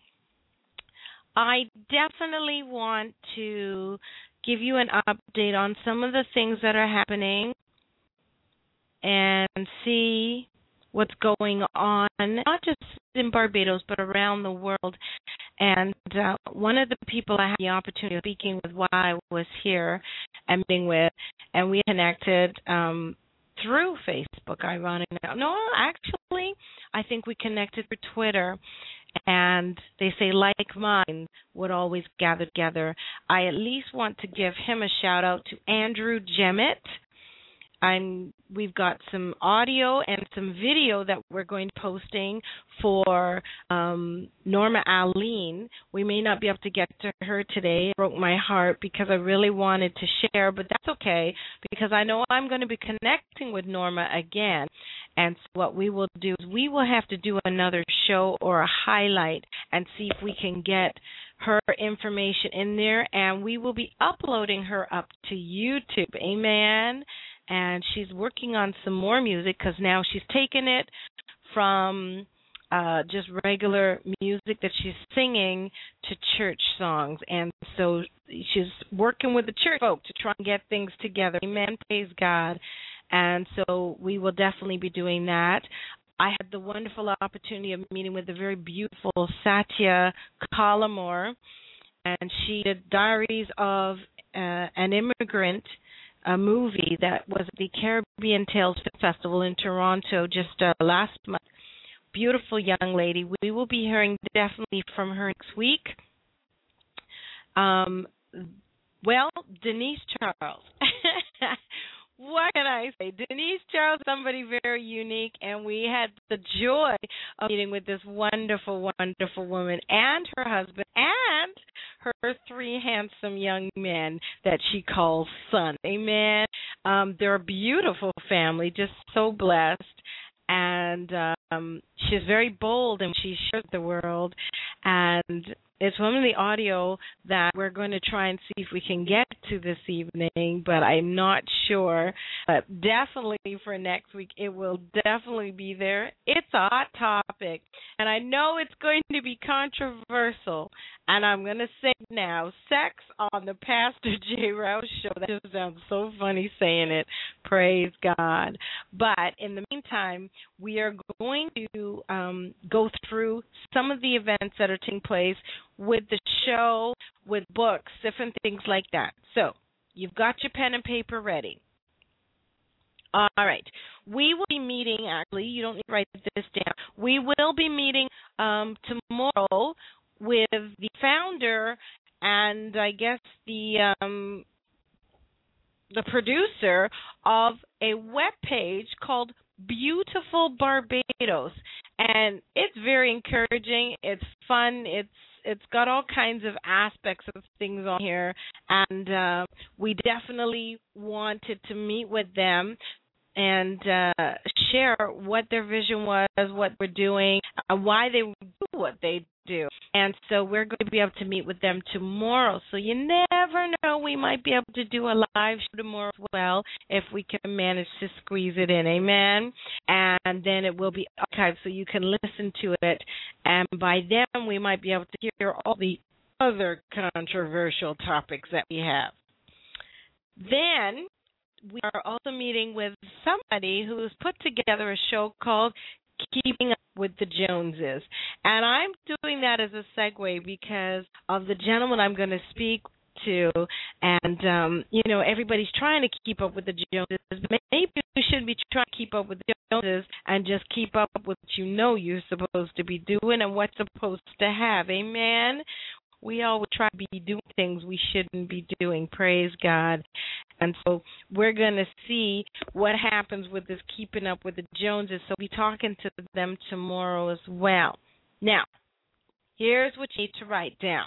I definitely want to give you an update on some of the things that are happening and see what's going on, not just in Barbados, but around the world. And one of the people I had the opportunity of speaking with while I was here and meeting with, and we connected through Facebook, ironically. No, actually, I think we connected through Twitter. And they say like minds would always gather together. I at least want to give him a shout out to Andrew Jemmett. we've got some audio and some video that we're going to be posting for Norma Aline. We may not be able to get to her today. It broke my heart because I really wanted to share, but that's okay because I know I'm going to be connecting with Norma again. And so what we will do is we will have to do another show or a highlight and see if we can get her information in there, and we will be uploading her up to YouTube. Amen. And she's working on some more music because now she's taken it from just regular music that she's singing to church songs. And so she's working with the church folk to try and get things together. Amen. Praise God. And so we will definitely be doing that. I had the wonderful opportunity of meeting with the very beautiful Satya Kalamore, and she did Diaries of an Immigrant, a movie that was at the Caribbean Tales Festival in Toronto just last month. Beautiful young lady. We will be hearing definitely from her next week. Well, Denise Charles. What can I say? Denise Charles, somebody very unique, and we had the joy of meeting with this wonderful, wonderful woman and her husband and her three handsome young men that she calls son. Amen. They're a beautiful family, just so blessed. And she's very bold, and she shares the world. And it's one of the audio that we're going to try and see if we can get to this evening, but I'm not sure. But definitely for next week, it will definitely be there. It's a hot topic, and I know it's going to be controversial. And I'm going to say now, sex on the Pastor J. Rouse show. That just sounds so funny saying it. Praise God. But in the meantime, we are going to go through some of the events that are taking place with the show, with books, different things like that. So you've got your pen and paper ready. All right. We will be meeting, actually, you don't need to write this down. We will be meeting tomorrow with the founder and I guess the producer of a web page called Beautiful Barbados, and it's very encouraging. It's fun. It's got all kinds of aspects of things on here, and we definitely wanted to meet with them and share what their vision was, what we're doing, why they do what they do. And so we're going to be able to meet with them tomorrow. So you never know, we might be able to do a live show tomorrow as well if we can manage to squeeze it in. Amen. And then it will be archived so you can listen to it. And by then we might be able to hear all the other controversial topics that we have. Then we are also meeting with somebody who's put together a show called Keeping Up with the Joneses. And I'm doing that as a segue because of the gentleman I'm going to speak to. And, everybody's trying to keep up with the Joneses. But maybe you should be trying to keep up with the Joneses and just keep up with what you know you're supposed to be doing and what's supposed to have. Amen? We always try to be doing things we shouldn't be doing. Praise God. And so we're going to see what happens with this Keeping Up with the Joneses. So we'll be talking to them tomorrow as well. Now, here's what you need to write down.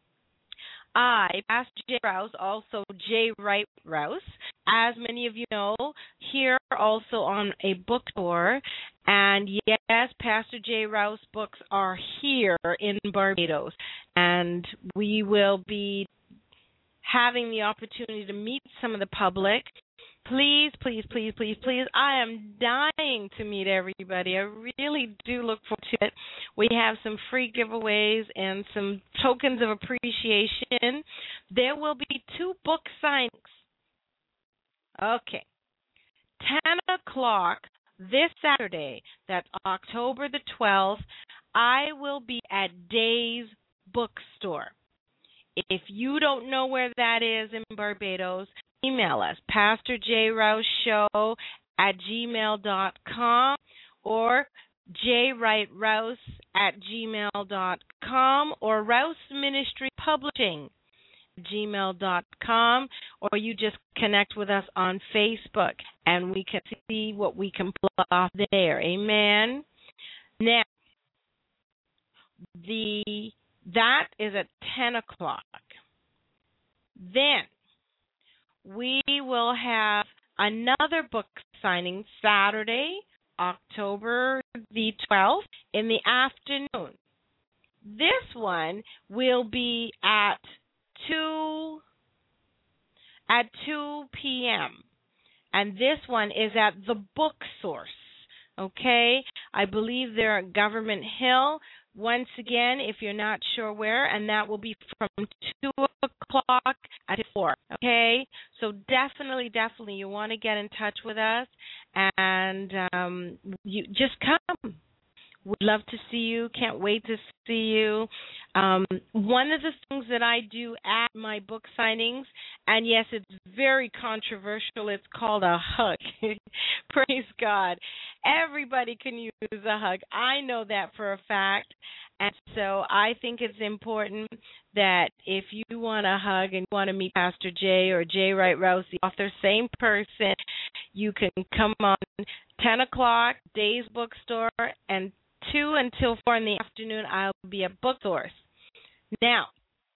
I, Pastor J. Rouse, also J. Wright Rouse, as many of you know, here also on a book tour. And yes, Pastor J. Rouse books are here in Barbados. And we will be having the opportunity to meet some of the public. Please, please, please, please, please, I am dying to meet everybody. I really do look forward to it. We have some free giveaways and some tokens of appreciation. There will be 2 book signings. Okay. 10 o'clock this Saturday, that's October the 12th, I will be at Days Bookstore. If you don't know where that is in Barbados, email us, pastorjrouse@gmail.com or jwrightrouse@gmail.com or Rouse Ministry Publishing gmail.com, or you just connect with us on Facebook, and we can see what we can pull off there. Amen. Now, that is at 10 o'clock. Then we will have another book signing Saturday, October the 12th, in the afternoon. This one will be at 2 p.m. And this one is at the Book Source. Okay? I believe they're at Government Hill. Once again, if you're not sure where, and that will be from 2 o'clock to 4. Okay? So definitely, you want to get in touch with us, and you just come. We'd love to see you. Can't wait to see you. One of the things that I do at my book signings, and yes, it's very controversial, it's called a hug. Praise God. Everybody can use a hug. I know that for a fact. And so I think it's important that if you want a hug and you want to meet Pastor Jay or Jay Wright Rouse, the author, same person, you can come on 10 o'clock, Days Bookstore, and 2 until 4 in the afternoon, I'll be at Book Source. Now,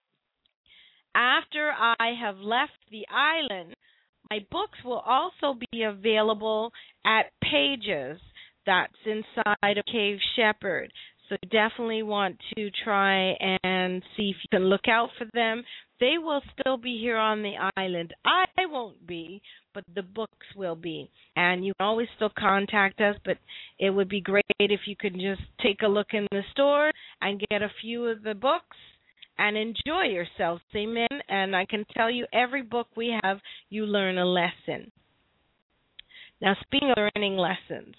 after I have left the island, my books will also be available at Pages. That's inside of Cave Shepherd. So definitely want to try and see if you can look out for them. They will still be here on the island. I won't be, but the books will be. And you can always still contact us, but it would be great if you could just take a look in the store and get a few of the books and enjoy yourselves. Amen. And I can tell you, every book we have, you learn a lesson. Now, speaking of learning lessons,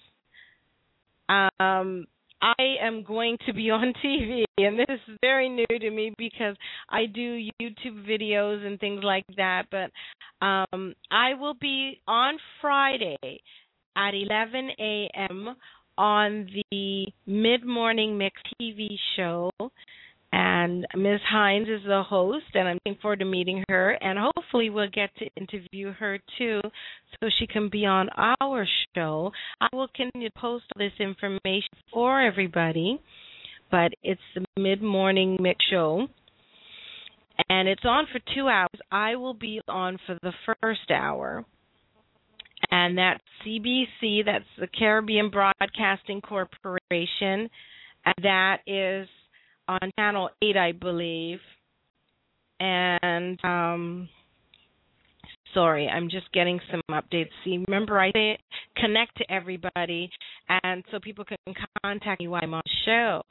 I am going to be on TV, and this is very new to me because I do YouTube videos and things like that, but I will be on Friday at 11 a.m. on the Mid-Morning Mix TV show, and Ms. Hines is the host, and I'm looking forward to meeting her, and hopefully we'll get to interview her too so she can be on our show. I will continue to post this information for everybody, but it's the Mid-Morning Mix show, and it's on for 2 hours. I will be on for the first hour, and that's CBC, that's the Caribbean Broadcasting Corporation, and that is on Channel 8, I believe. And, sorry, I'm just getting some updates. See, remember, I say connect to everybody, and so people can contact me while I'm on the show.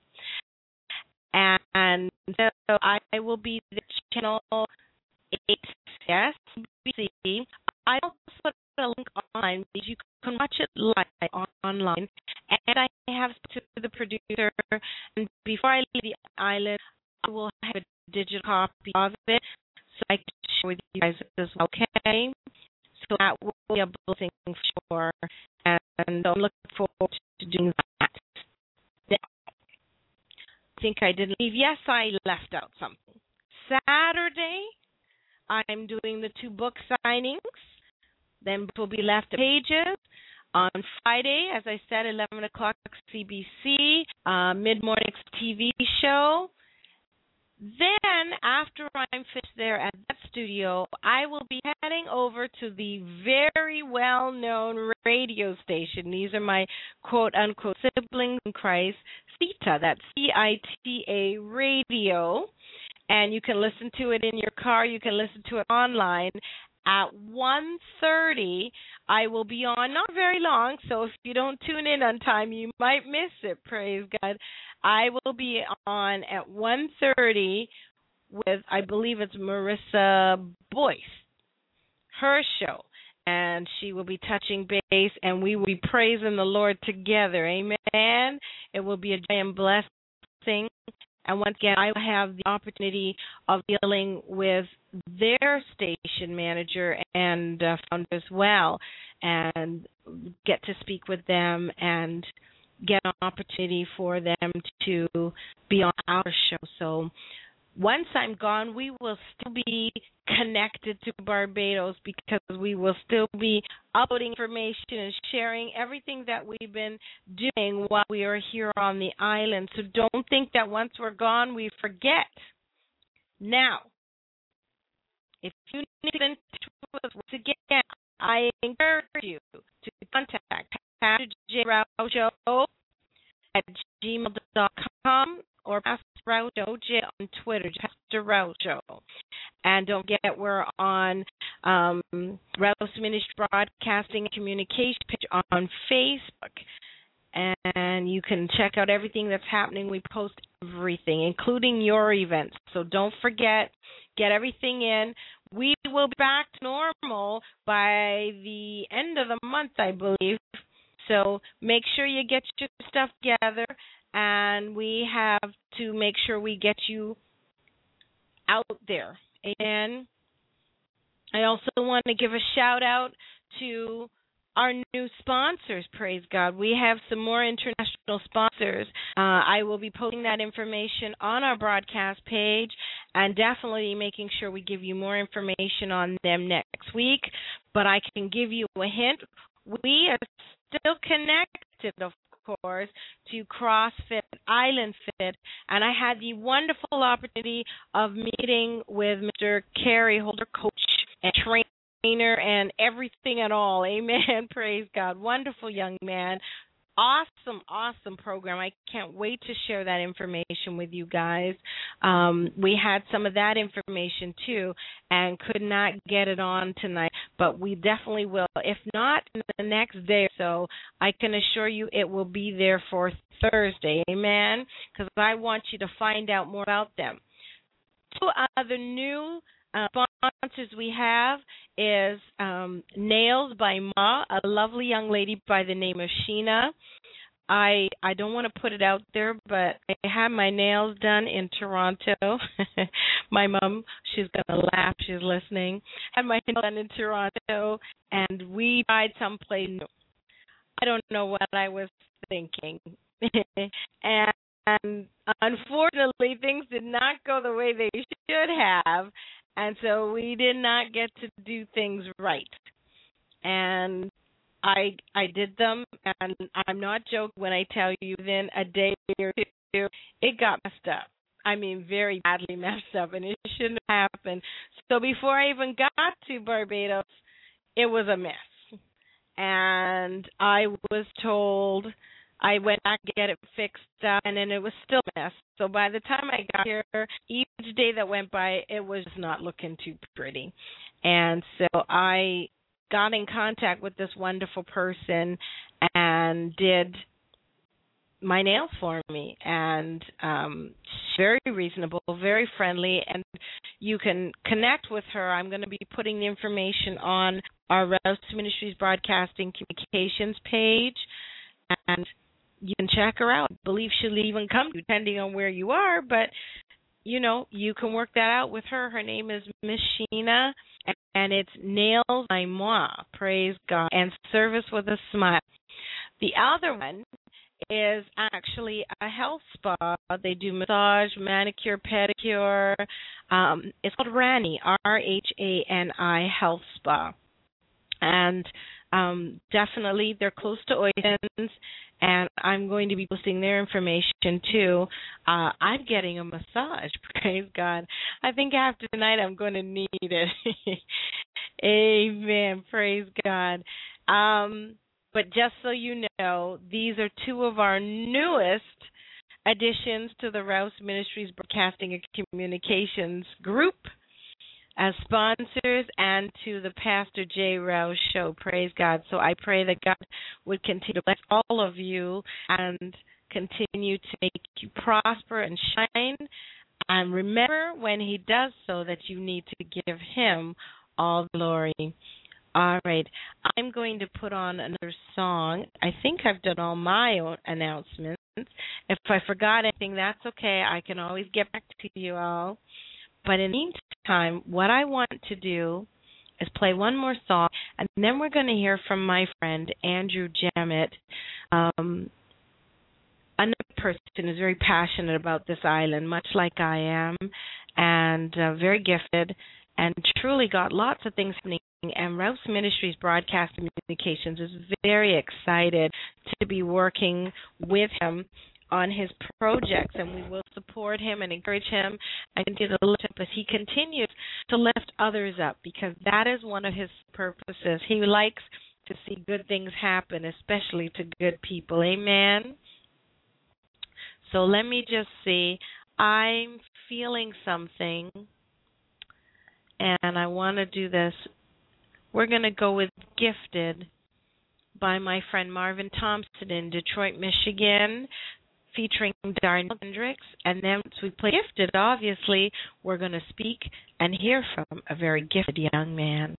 And so I will be the Channel 8, yes, CBC. I also put a link online because you can watch it live online. And I have to the producer, and before I leave the island, I will have a digital copy of it so I can share with you guys as well, okay? So that will be a blessing for sure, and I'm looking forward to doing that. Now, I think I didn't leave. Yes, I left out something. Saturday, I'm doing the 2 book signings. Then will be left at Pages. On Friday, as I said, 11 o'clock CBC, Mid-Morning TV show. Then, after I'm finished there at that studio, I will be heading over to the very well-known radio station. These are my quote-unquote siblings in Christ, CITA. That's CITA Radio. And you can listen to it in your car. You can listen to it online. At 1:30, I will be on, not very long, so if you don't tune in on time, you might miss it, praise God. I will be on at 1:30 with, I believe it's Marissa Boyce, her show, and she will be touching base, and we will be praising the Lord together, amen? It will be a joy and blessing. And once again, I will have the opportunity of dealing with their station manager and founder as well, and get to speak with them and get an opportunity for them to be on our show. So once I'm gone, we will still be connected to Barbados because we will still be uploading information and sharing everything that we've been doing while we are here on the island. So don't think that once we're gone, we forget. Now, if you need to get in touch with us once again, I encourage you to contact Pastor J. Rouse Show at gmail.com or Pastor Rouse Show on Twitter, Pastor Rouse Show. And don't forget, we're on Rouse Ministry Broadcasting and Communication page on Facebook. And you can check out everything that's happening. We post everything, including your events. So don't forget, get everything in. We will be back to normal by the end of the month, I believe. So make sure you get your stuff together, and we have to make sure we get you out there. And I also want to give a shout out to our new sponsors, praise God. We have some more international sponsors. I will be posting that information on our broadcast page and definitely making sure we give you more information on them next week. But I can give you a hint. We are still connected, of course, to CrossFit, Island Fit, and I had the wonderful opportunity of meeting with Mr. Kerry Holder, coach and trainer and everything at all. Amen. Praise God. Wonderful young man. Awesome program. I can't wait to share that information with you guys. We had some of that information too and could not get it on tonight, but we definitely will. If not in the next day or so, I can assure you it will be there for Thursday. Amen? Because I want you to find out more about them. Two other new sponsors we have is Nails by Ma, a lovely young lady by the name of Sheena. I don't want to put it out there, but I had my nails done in Toronto. My mom, she's going to laugh, she's listening. I had my nails done in Toronto, and we tried someplace new. I don't know what I was thinking. and unfortunately, things did not go the way they should have. And so we did not get to do things right. And I did them, and I'm not joking when I tell you within a day or two, it got messed up. I mean, very badly messed up, and it shouldn't have happened. So before I even got to Barbados, it was a mess. And I was told I went back to get it fixed up, and then it was still a mess. So by the time I got here, each day that went by, it was not looking too pretty. And so I got in contact with this wonderful person and did my nails for me. And very reasonable, very friendly, and you can connect with her. I'm going to be putting the information on our Rouse Ministries Broadcasting Communications page, and you can check her out. I believe she'll even come, depending on where you are, but, you know, you can work that out with her. Her name is Miss Sheena, and it's Nails by Moi, praise God, and Service with a Smile. The other one is actually a health spa. They do massage, manicure, pedicure. It's called Rani, R-H-A-N-I Health Spa. And definitely they're close to Oyston, and I'm going to be posting their information too. I'm getting a massage, praise God. I think after tonight I'm going to need it. Amen, praise God. But just so you know, these are two of our newest additions to the Rouse Ministries Broadcasting and Communications group as sponsors, and to the Pastor J. Rouse Show. Praise God. So I pray that God would continue to bless all of you and continue to make you prosper and shine. And remember, when he does so, that you need to give him all glory. All right. I'm going to put on another song. I think I've done all my own announcements. If I forgot anything, that's okay. I can always get back to you all. But in the meantime, what I want to do is play one more song, and then we're going to hear from my friend Andrew Jammett. another person who's very passionate about this island, much like I am, and very gifted, and truly got lots of things happening. And Rouse Ministries Broadcast and Communications is very excited to be working with him on his projects, and we will support him and encourage him and continue to lift him as he continues to lift others up, because that is one of his purposes. He likes to see good things happen, especially to good people. Amen. So let me just see. I'm feeling something, and I want to do this. We're going to go with Gifted by my friend Marvin Thompson in Detroit, Michigan, featuring Darnell Hendricks. And then once we play Gifted, obviously, we're going to speak and hear from a very gifted young man.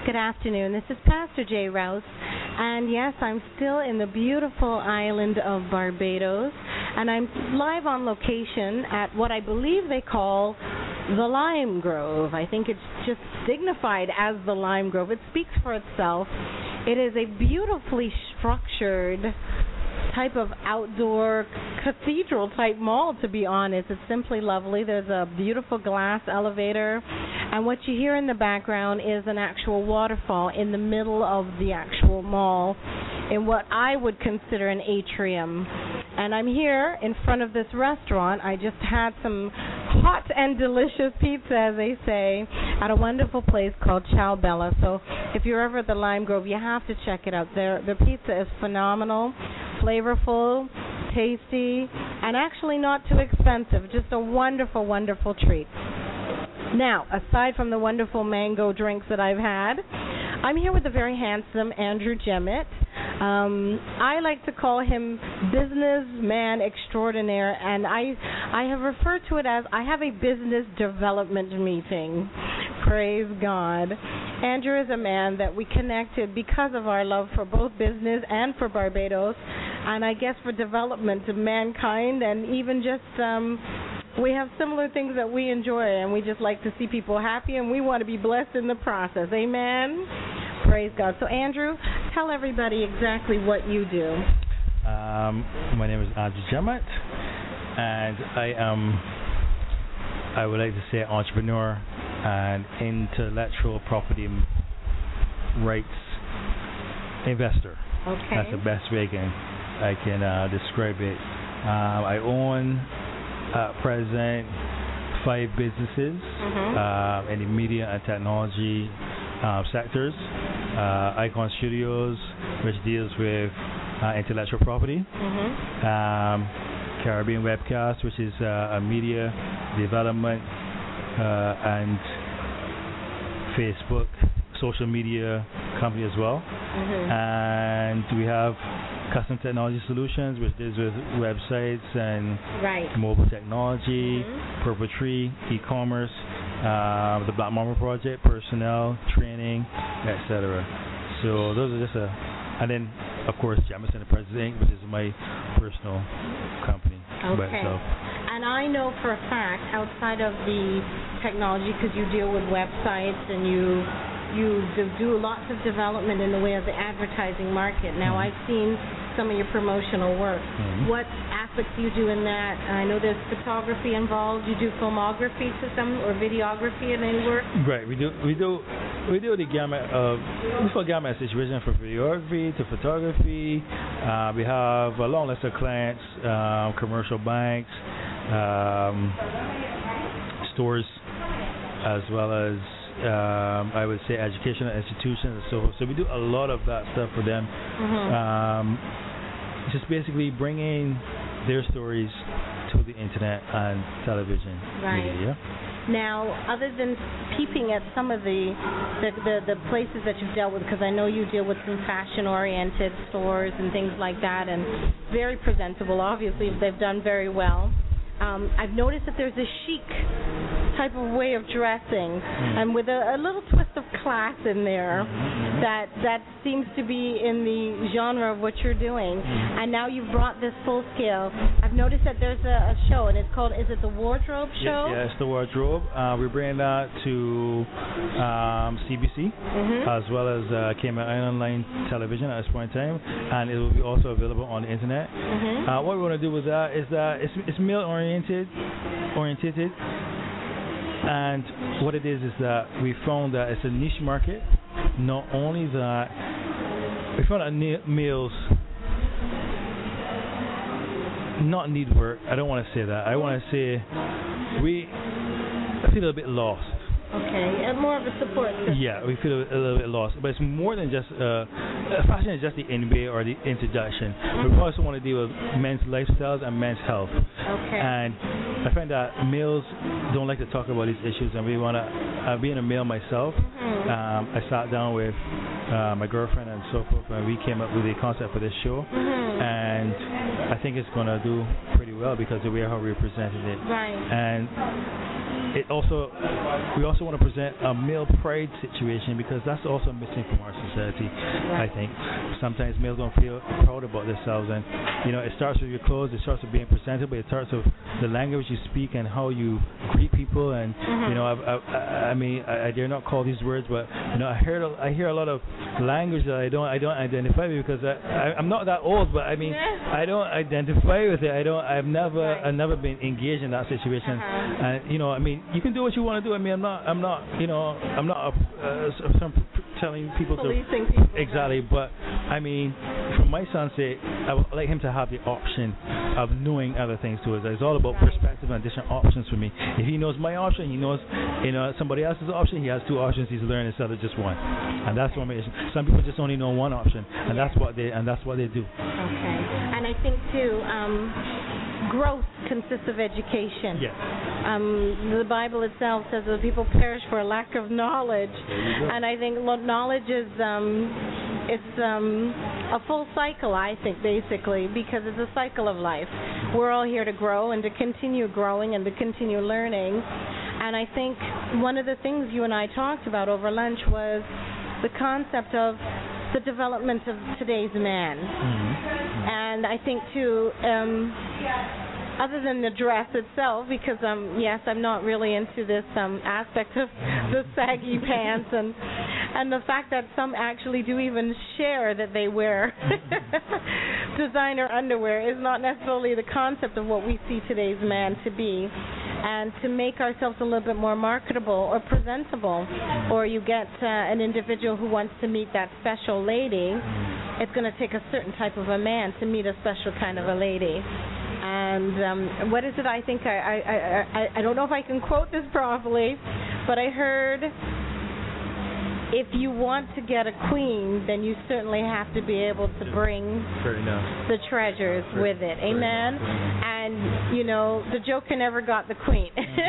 Good afternoon. This is Pastor Jay Rouse, and yes, I'm still in the beautiful island of Barbados, and I'm live on location at what I believe they call the Lime Grove. I think it's just dignified as the Lime Grove. It speaks for itself. It is a beautifully structured type of outdoor cathedral type mall, to be honest. It's simply lovely. There's a beautiful glass elevator, and what you hear in the background is an actual waterfall in the middle of the actual mall in what I would consider an atrium. And I'm here in front of this restaurant. I just had some hot and delicious pizza, as they say, at a wonderful place called Ciao Bella. So if you're ever at the Lime Grove, you have to check it out. Their pizza is phenomenal, flavorful, tasty, and actually not too expensive. Just a wonderful, wonderful treat. Now, aside from the wonderful mango drinks that I've had, I'm here with the very handsome Andrew Jemmett. I like to call him businessman extraordinaire, and I have referred to it as I have a business development meeting. Praise God. Andrew is a man that we connected because of our love for both business and for Barbados, and I guess for development of mankind, and even just we have similar things that we enjoy, and we just like to see people happy, and we want to be blessed in the process. Amen? Praise God. So, Andrew, tell everybody exactly what you do. My name is Andrew Jemmett, and I would like to say entrepreneur and intellectual property rights investor. Okay. That's the best way I can describe it. I own at present 5 businesses in the media and technology sectors. Icon Studios, which deals with intellectual property. Caribbean Webcast, which is a media development and Facebook social media company as well. And we have Custom Technology Solutions, which deals with websites and mobile technology, Purple Tree, e-commerce, the Black Mama Project, personnel, training, etc. So those are just and then of course Jamison and President, which is my personal company. Okay. And I know for a fact, outside of the technology, because you deal with websites and you do lots of development in the way of the advertising market. Now, I've seen some of your promotional work. What aspects do you do in that? I know there's photography involved. You do filmography to some, or videography in any work? Right. We do the gamut of situation from videography to photography. We have a long list of clients, commercial banks, stores, as well as I would say educational institutions and so forth. So we do a lot of that stuff for them. Just basically bringing their stories to the internet and television media. Now, other than peeping at some of the places that you've dealt with, because I know you deal with some fashion-oriented stores and things like that, and very presentable, obviously, they've done very well. I've noticed that there's a chic type of way of dressing, and with a little twist of class in there that seems to be in the genre of what you're doing. And now you've brought this full scale. I've noticed that there's a show, and it's called, is it the Wardrobe Show? Yeah, it's the Wardrobe. We're bringing that to CBC as well as Cayman Island Line Television at this point in time, and it will be also available on the internet. What we want to do with that is that it's male oriented, and what it is that we found that it's a niche market. Not only that, we found that males not need work. I don't want to say that. I want to say I feel a bit lost. Okay, and more of a support system. Yeah, we feel a little bit lost. But it's more than just, fashion is just the NBA or the introduction. But we also want to deal with men's lifestyles and men's health. Okay. And I find that males don't like to talk about these issues, and we want to, being a male myself, I sat down with my girlfriend and so forth, and we came up with a concept for this show. And I think it's going to do pretty well because of the way how we presented it. Right. And we also want to present a male pride situation, because that's also missing from our society. I think sometimes males don't feel proud about themselves, and it starts with your clothes, it starts with being presentable, it starts with the language you speak and how you greet people, and I dare not call these words, but I hear a lot of language that I don't identify with, because I'm not that old, but I don't identify with it. I've never been engaged in that situation, and you can do what you want to do. I'm not telling people policing people. Exactly, but from my son's sake, I would like him to have the option of knowing other things too. It's all about perspective and different options for me. If he knows my option, he knows somebody else's option. He has two options. He's learning instead of just one, and that's what makes. Some people just only know one option, and that's what they do. Okay, and I think too. Growth consists of education. Yes. The Bible itself says that people perish for a lack of knowledge, and I think knowledge is it's a full cycle. I think basically because it's a cycle of life. We're all here to grow and to continue growing and to continue learning. And I think one of the things you and I talked about over lunch was the concept of the development of today's man. Mm-hmm. And I think too, other than the dress itself, because I'm not really into this aspect of the saggy pants and the fact that some actually do even share that they wear designer underwear is not necessarily the concept of what we see today's man to be. And to make ourselves a little bit more marketable or presentable, or you get an individual who wants to meet that special lady, it's going to take a certain type of a man to meet a special kind of a lady. And what is it? I think I don't know if I can quote this properly, but I heard if you want to get a queen, then you certainly have to be able to bring the treasures with it. Amen? And, the Joker never got the queen.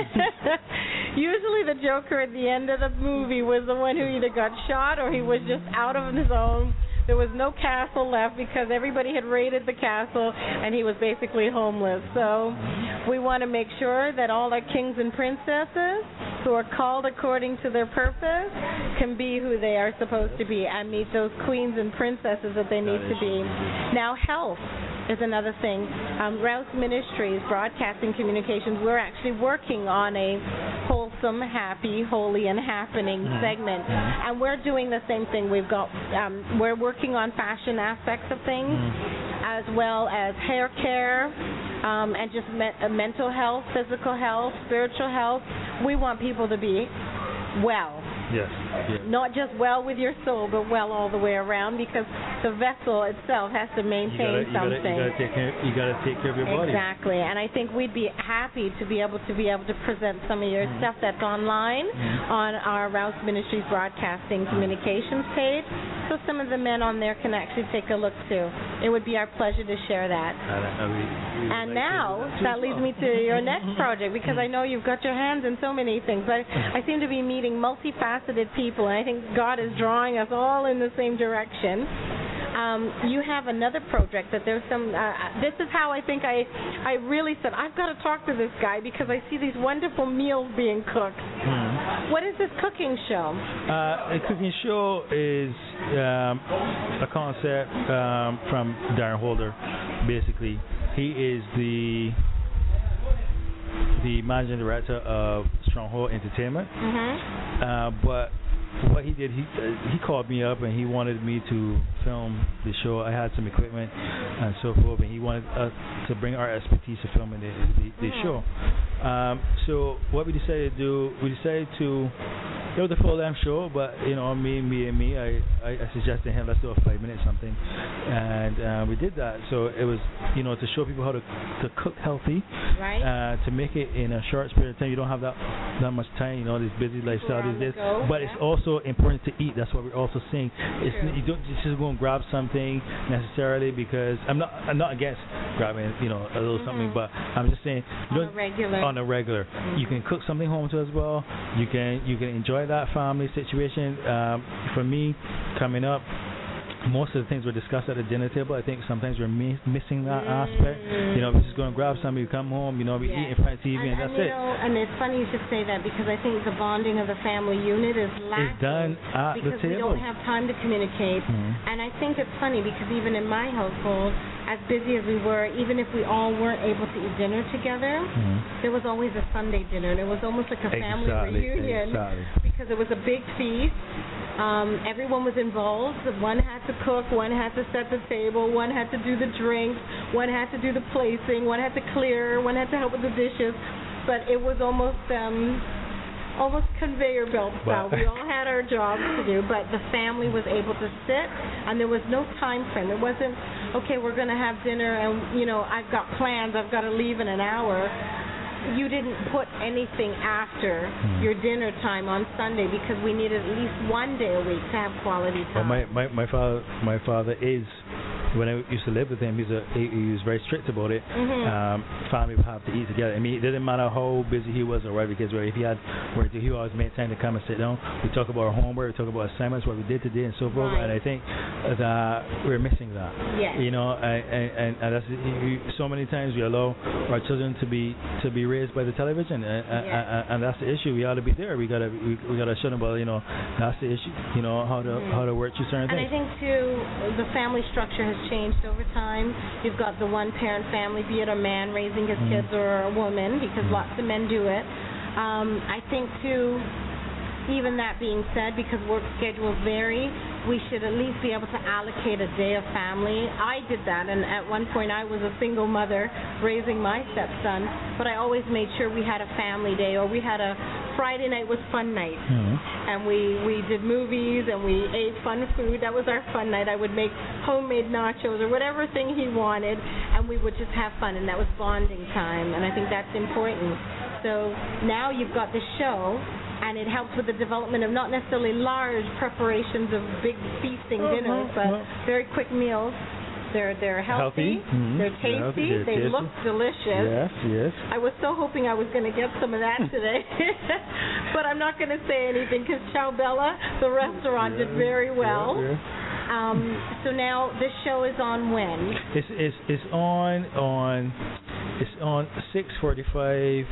Usually the Joker at the end of the movie was the one who either got shot or he was just out of his own. There was no castle left because everybody had raided the castle and he was basically homeless. So we want to make sure that all our kings and princesses who are called according to their purpose can be who they are supposed to be and meet those queens and princesses that they need to be. Now, health is another thing. Rouse Ministries, Broadcasting Communications, we're actually working on a wholesome, happy, holy, and happening segment, and we're doing the same thing. We're working on fashion aspects of things, as well as hair care, and just mental health, physical health, spiritual health. We want people to be well. Yes. Not just well with your soul, but well all the way around, because the vessel itself has to maintain something. You got to take care of your body. Exactly, and I think we'd be happy to be able to present some of your stuff that's online on our Rouse Ministries Broadcasting Communications page, so some of the men on there can actually take a look too. It would be our pleasure to share that. And now that leads me to your next project, because I know you've got your hands in so many things. But I seem to be meeting multifaceted people, and I think God is drawing us all in the same direction. You have another project that there's some. This is how I think I really said I've got to talk to this guy, because I see these wonderful meals being cooked. What is this cooking show? The cooking show is a concept from Darren Holder. Basically, he is the managing director of Stronghold Entertainment. But what he did, he called me up and he wanted me to film the show. I had some equipment and so forth, and he wanted us to bring our expertise to filming the show. So what we decided to do, it was a full-length show, but me, I suggested him, let's do a 5-minute something, and we did that. So it was, to show people how to cook healthy, right? To make it in a short period of time. You don't have that much time, this busy lifestyle these days. But it's also important to eat. That's what we're also saying. You don't just go and grab something necessarily, because I'm not against grabbing, a little something, but I'm just saying on a regular. You can cook something home too as well. You can enjoy that family situation. For me, coming up, most of the things were discussed at the dinner table. I think sometimes we're missing that aspect. You know, we're just going to grab something, we come home, you know, we eat in front of TV, and that's it. And it's funny you should say that, because I think the bonding of the family unit is lacking. It's done at the table. Because we don't have time to communicate. And I think it's funny because even in my household, as busy as we were, even if we all weren't able to eat dinner together, there was always a Sunday dinner, and it was almost like a family reunion because it was a big feast. Everyone was involved. One had to cook, one had to set the table, one had to do the drinks, one had to do the placing, one had to clear, one had to help with the dishes. But it was almost conveyor belt style. We all had our jobs to do, but the family was able to sit, and there was no time frame. It wasn't, okay, we're going to have dinner, and, you know, I've got plans, I've got to leave in an hour. You didn't put anything after your dinner time on Sunday because we needed at least one day a week to have quality time. Well, my father is, when I used to live with him, he was very strict about it. Family would have to eat together. I mean, it didn't matter how busy he was or what, because if he had work to, he always made time to come and sit down. We talk about our homework, we talk about assignments, what we did today, and so forth. And I think that we're missing that. You know, and that's so many times we allow our children to be raised by the television, and that's the issue. We ought to be there. We gotta show them, well, you know, that's the issue. You know, how to work through certain things. And I think too, the family structure has changed over time. You've got the one-parent family, be it a man raising his kids or a woman, because lots of men do it. I think, too, even that being said, because work schedules vary, we should at least be able to allocate a day of family. I did that, and at one point I was a single mother raising my stepson, but I always made sure we had a family day, or we had a Friday night was fun night, and we did movies, and we ate fun food. That was our fun night. I would make homemade nachos or whatever thing he wanted, and we would just have fun, and that was bonding time, and I think that's important. So now you've got the show, and it helps with the development of not necessarily large preparations of big feasting dinners, but very quick meals. They're healthy. They're tasty. They look delicious. Yes. I was so hoping I was going to get some of that today, but I'm not going to say anything because Ciao Bella, the restaurant, did very well. So now this show is on when? It's on 6:45,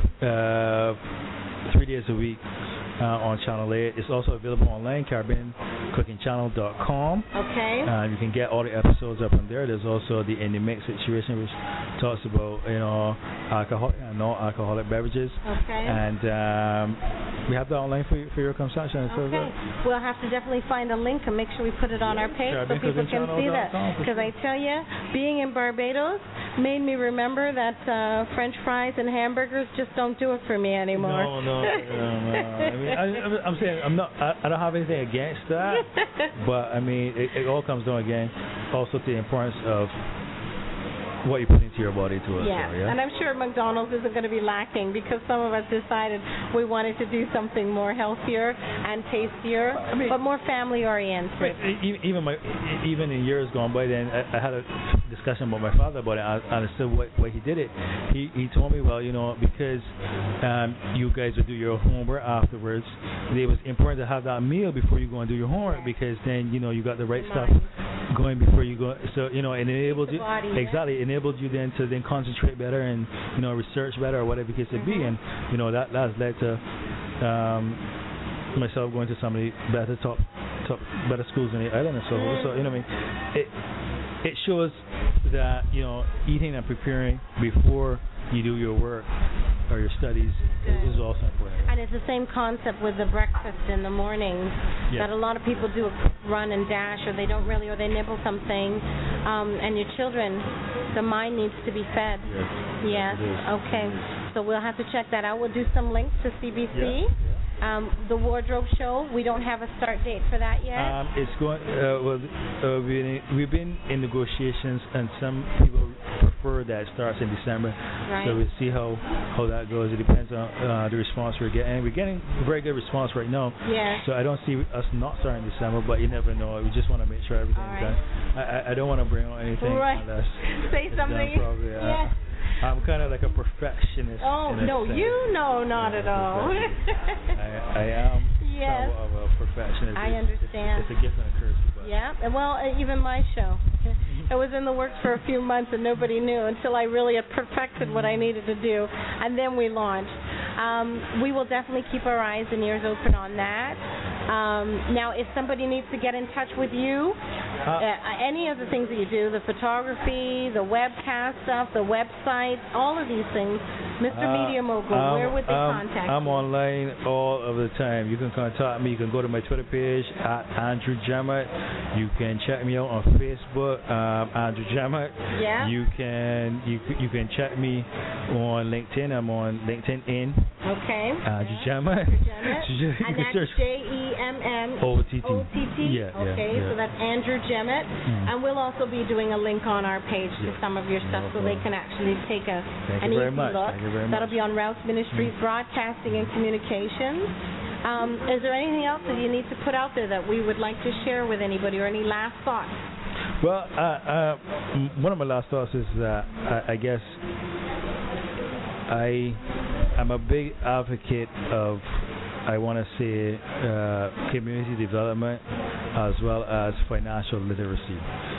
3 days a week. On Channel 8. It's also available online, CaribbeanCookingChannel.com. Okay. You can get all the episodes up on there. There's also the In the Mix situation, which talks about, you know, alcoholic and non-alcoholic beverages. Okay. And we have that online for your consumption. Okay. We'll have to definitely find a link and make sure we put it on our page so people can see that. Because I tell you, being in Barbados made me remember that French fries and hamburgers just don't do it for me anymore. No. I mean, I'm saying I don't have anything against that, but I mean it all comes down again also to the importance of what you put into your body to us. And I'm sure McDonald's isn't going to be lacking because some of us decided we wanted to do something more healthier and tastier, but more family oriented. Even in years gone by, then I had a discussion with my father about it. I understood why he did it. He told me, well, you know, because you guys would do your homework afterwards, it was important to have that meal before you go and do your homework, because then, you know, you got the right stuff going before you go. So, you know, it enabled you enabled you then to concentrate better and, you know, research better or whatever the case may be. And, you know, that has led to myself going to some of the better schools in the island and so forth. So, you know what I mean? It shows that, you know, eating and preparing before you do your work or your studies is also important. And it's the same concept with the breakfast in the mornings, that a lot of people do a run and dash, or they don't really, or they nibble something, and your children, the mind needs to be fed. Yes. Okay. So we'll have to check that out. We'll do some links to CBC. The wardrobe show, we don't have a start date for that yet. It's going. We've been in negotiations, and some people prefer that it starts in December. Right. So we'll see how that goes. It depends on the response we're getting. We're getting a very good response right now. Yeah. So I don't see us not starting in December, but you never know. We just want to make sure everything's done. I don't want to bring on anything unless say something. Probably, I'm kind of like a perfectionist. Oh, no, not at all. I am somewhat of a perfectionist. I understand. It's a gift and a curse. But Yeah, well, even my show. It was in the works for a few months and nobody knew until I really had perfected what I needed to do, and then we launched. We will definitely keep our eyes and ears open on that. Now, if somebody needs to get in touch with you, any of the things that you do, the photography, the webcast stuff, the website, all of these things, Mr. Media Mogul, where would they contact I'm you? online all of the time. You can contact me. You can go to my Twitter page at Andrew Jemmett. You can check me out on Facebook, Andrew Jemmett. Yeah. You can check me on LinkedIn. I'm on LinkedIn. Okay. Andrew Jemmett. And that's JEMMOTT. Yeah. Okay, so that's Andrew Jemmett. And we'll also be doing a link on our page to some of your stuff so they can actually take an easy look. That'll be on Rouse Ministries Broadcasting and Communications. Is there anything else that you need to put out there that we would like to share with anybody, or any last thoughts? Well, one of my last thoughts is that I guess I'm a big advocate of, I want to say, community development as well as financial literacy.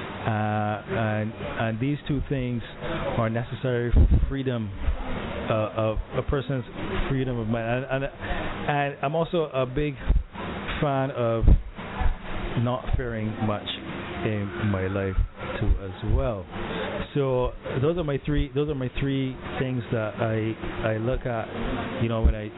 And these two things are necessary for freedom of a person's freedom of mind. And I'm also a big fan of not fearing much in my life too as well. So those are my three things that I look at, when I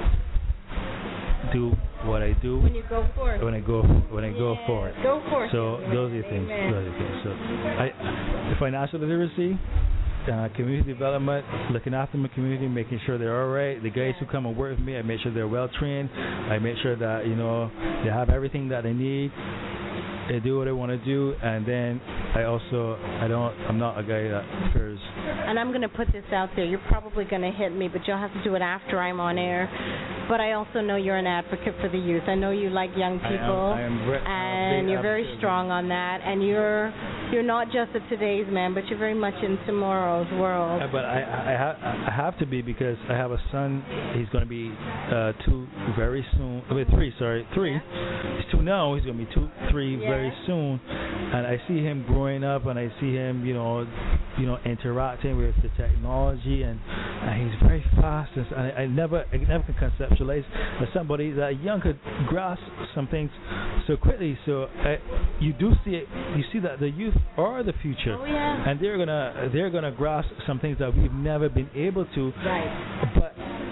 do what I do. When you go for it. When I go for it. Go for it. So those are the things. So the financial literacy, community development, looking after my community, making sure they're all right. The guys who come and work with me, I make sure they're well trained. I make sure that they have everything that they need. They do what they want to do, and then I'm not a guy that fears. And I'm going to put this out there. You're probably going to hit me, but you'll have to do it after I'm on air. But I also know you're an advocate for the youth. I know you like young people, and you're very strong on that. And you're not just a today's man, but you're very much in tomorrow's world. But I have to be, because I have a son. He's going to be 2 very soon. Three. He's 2 now. He's going to be 3 very soon. And I see him growing up, and I see him, interacting with the technology, and he's very fast. And I never can conceptualize that somebody that young could grasp some things so quickly. So you do see it. You see that the youth are the future, and they're gonna grasp some things that we've never been able to. Right. But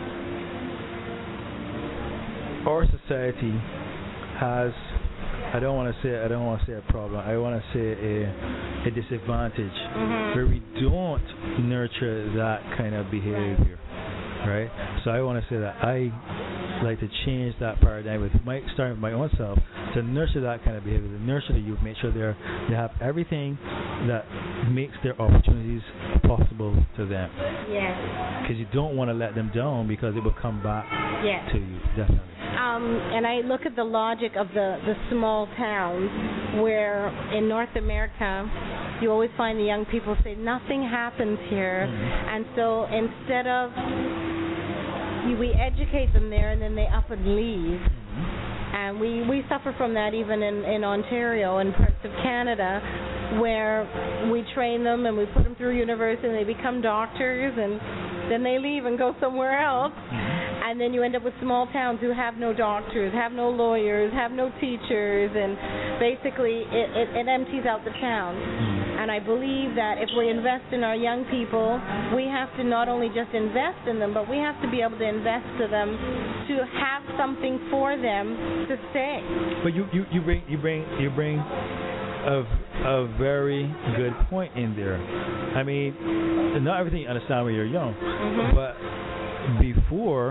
our society has, I don't want to say a problem. I want to say a disadvantage, where we don't nurture that kind of behavior, right? So I want to say that I like to change that paradigm starting with my own self, to nurture that kind of behavior, to nurture the youth, make sure they have everything that makes their opportunities possible to them. Yes. Because you don't want to let them down, because it will come back to you, definitely. And I look at the logic of the small towns, where in North America you always find the young people say nothing happens here, and so instead of we educate them there, and then they up and leave. And we suffer from that even in Ontario and parts of Canada, where we train them and we put them through university and they become doctors, and then they leave and go somewhere else. And then you end up with small towns who have no doctors, have no lawyers, have no teachers, and basically it empties out the town. And I believe that if we invest in our young people, we have to not only just invest in them, but we have to be able to invest to them to have something for them to stay. But you bring a very good point in there. I mean, not everything you understand when you're young, but before,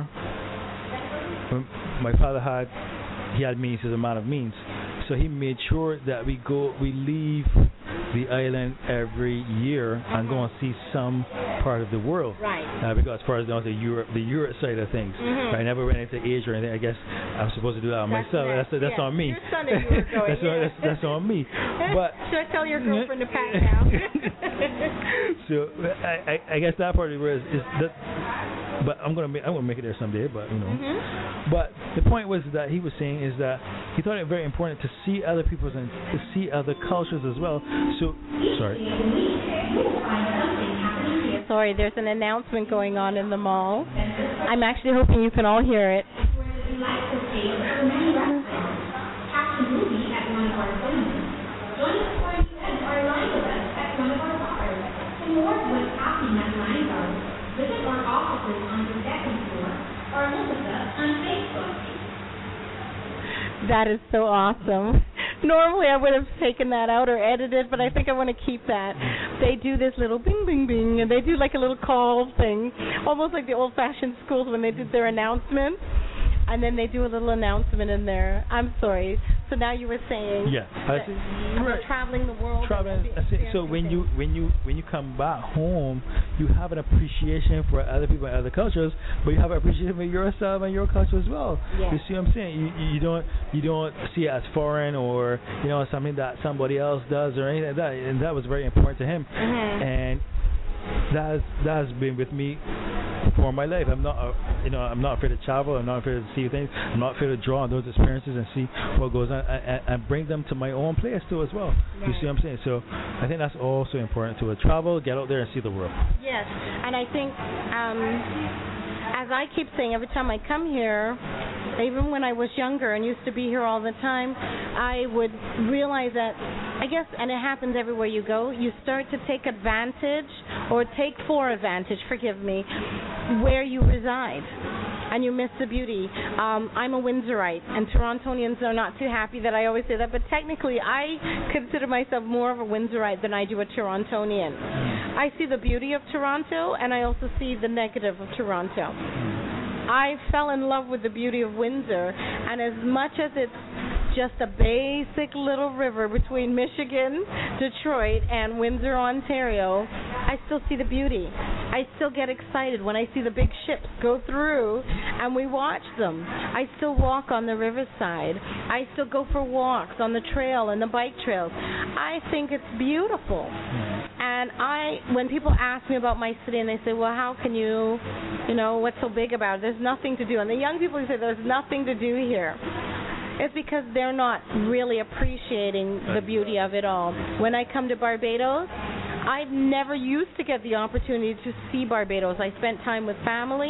my father had means, as a man of means, so he made sure that we leave the island every year and go and see some part of the world. Right. Because as far as the Europe side of things, I never went into Asia or anything. I guess I'm supposed to do that on myself. That's on me. Your son and you were going. That's on me. But should I tell your girlfriend to pack now? So I guess that part of it is but I'm gonna make it there someday. But but the point was that he was saying is that he thought it very important to see other people's and to see other cultures as well. So sorry, there's an announcement going on in the mall. I'm actually hoping you can all hear it. Visit our offices on the second floor or look us up on Facebook. That is so awesome. Normally I would have taken that out or edited, but I think I want to keep that. They do this little bing, bing, bing, and they do like a little call thing, almost like the old-fashioned schools when they did their announcements. And then they do a little announcement in there. I'm sorry. So now you were saying about traveling the world. So when you come back home, you have an appreciation for other people and other cultures, but you have an appreciation for yourself and your culture as well. Yes. You see what I'm saying? You don't see it as foreign or something that somebody else does or anything like that. And that was very important to him. And that has been with me for my life. I'm not afraid to travel. I'm not afraid to see things. I'm not afraid to draw on those experiences and see what goes on and bring them to my own place too as well. Right. You see what I'm saying? So I think that's also important to travel, get out there and see the world. Yes, and I think as I keep saying, every time I come here, even when I was younger and used to be here all the time, I would realize that, I guess, and it happens everywhere you go, you start to take advantage or take for advantage, forgive me, where you reside. And you miss the beauty. I'm a Windsorite, and Torontonians are not too happy that I always say that, but technically I consider myself more of a Windsorite than I do a Torontonian. I see the beauty of Toronto, and I also see the negative of Toronto. I fell in love with the beauty of Windsor, and as much as it's just a basic little river between Michigan, Detroit, and Windsor, Ontario, I still see the beauty. I still get excited when I see the big ships go through and we watch them. I still walk on the riverside. I still go for walks on the trail and the bike trails. I think it's beautiful. And when people ask me about my city and they say, well, how can you what's so big about it? There's nothing to do. And the young people who say there's nothing to do here, it's because they're not really appreciating the beauty of it all. When I come to Barbados, I never used to get the opportunity to see Barbados. I spent time with family.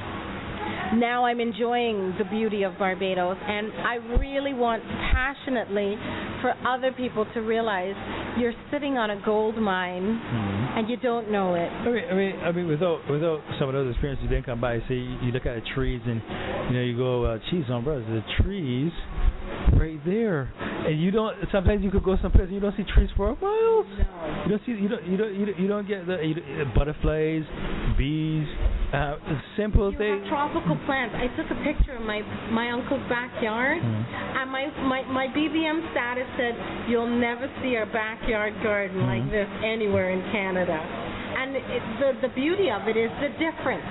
Now I'm enjoying the beauty of Barbados, and I really want passionately for other people to realize you're sitting on a gold mine and you don't know it. I mean, without some of those experiences, you didn't come by. Say you look at the trees and you go, geez, brothers, the trees right there, and you don't. Sometimes you could go someplace and you don't see trees for miles. No. You don't get the butterflies, bees, simple things. Have tropical plants. I took a picture of my uncle's backyard, and my BBM status said, "You'll never see a backyard garden like this anywhere in Canada." And the beauty of it is the difference.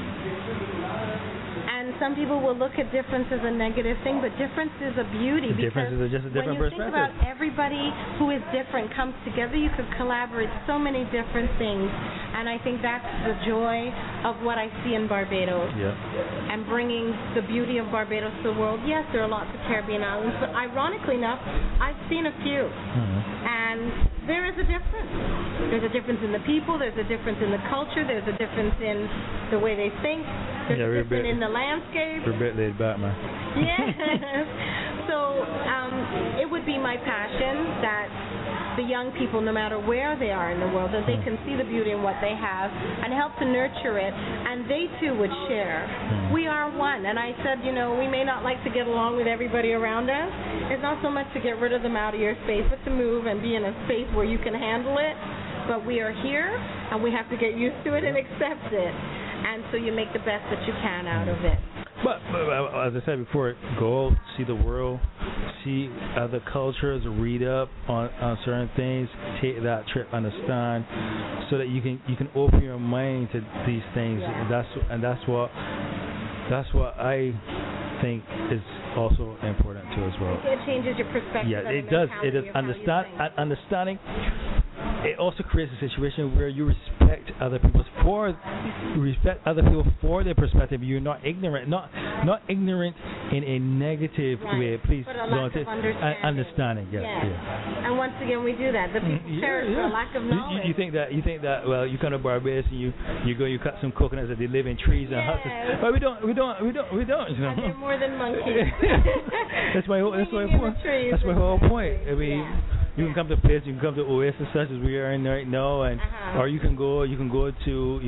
And some people will look at difference as a negative thing, but difference is a beauty. Difference is just a different perspective. When you think about everybody who is different comes together, you could collaborate so many different things. And I think that's the joy of what I see in Barbados. Yeah. And bringing the beauty of Barbados to the world. Yes, there are lots of Caribbean islands, but ironically enough, I've seen a few. And there is a difference. There's a difference in the people, there's a difference in the culture, there's a difference in the way they think, there's a difference in the landscape. We're a bit laid back, man. Yes. So it would be my passion that the young people, no matter where they are in the world, that they can see the beauty in what they have and help to nurture it, and they too would share. We are one, and I said, we may not like to get along with everybody around us. It's not so much to get rid of them out of your space, but to move and be in a space where you can handle it. But we are here, and we have to get used to it and accept it. And so you make the best that you can out of it. But as I said before, go see the world, see other cultures, read up on certain things, take that trip, understand, so that you can open your mind to these things. That's what I think is also important too as well. It changes your perspective. Yeah, it does. It is understanding. it also creates a situation where you respect other people for their perspective. You're not ignorant, not ignorant in a negative way. Please but a lack of understanding. Yes. And once again, we do that. The people perish for a lack of knowledge. You think that well, you come to Barbados and you cut some coconuts that they live in trees and huts. But we don't. You know? And they're more than monkeys. That's my whole point. I mean, you can come to places, you can come to Oasis such as we are in right now, and or you can go to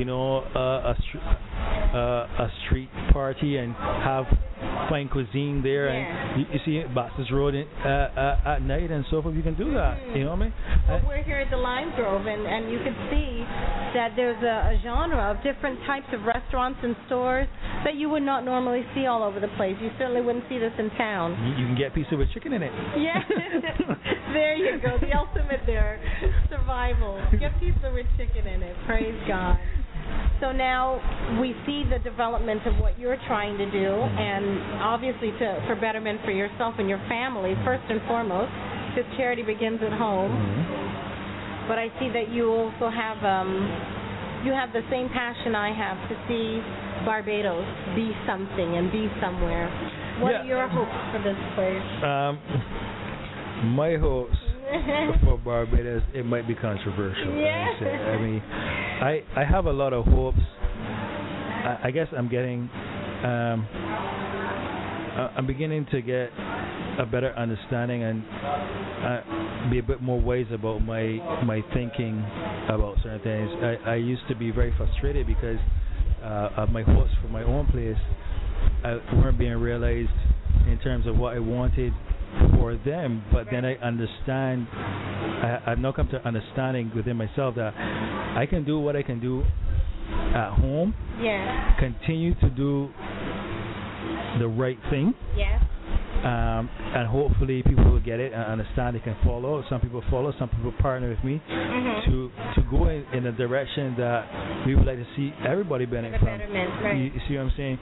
a street party and have fine cuisine there, and you see Baxter's Road at night and so forth. You can do that. You know what I mean? Well, we're here at the Lime Grove, and you can see that there's a genre of different types of restaurants and stores that you would not normally see all over the place. You certainly wouldn't see this in town. You can get pizza with chicken in it. Yeah, there you go. The ultimate there, survival. Get pizza with chicken in it. Praise God. So now we see the development of what you're trying to do, and obviously for betterment for yourself and your family, first and foremost, because charity begins at home. But I see that you also have the same passion I have to see Barbados be something and be somewhere. What are your hopes for this place? My hopes for Barbados, it might be controversial. I mean, I have a lot of hopes. I guess I'm beginning to get a better understanding and be a bit more wise about my thinking about certain things. I used to be very frustrated because of my hopes for my own place weren't being realized in terms of what I wanted for them, but then I understand. I've now come to understanding within myself that I can do what I can do at home. Continue to do the right thing. And hopefully people will get it and understand. They can follow. Some people follow. Some people partner with me to go in a direction that we would like to see everybody benefit from. You see what I'm saying?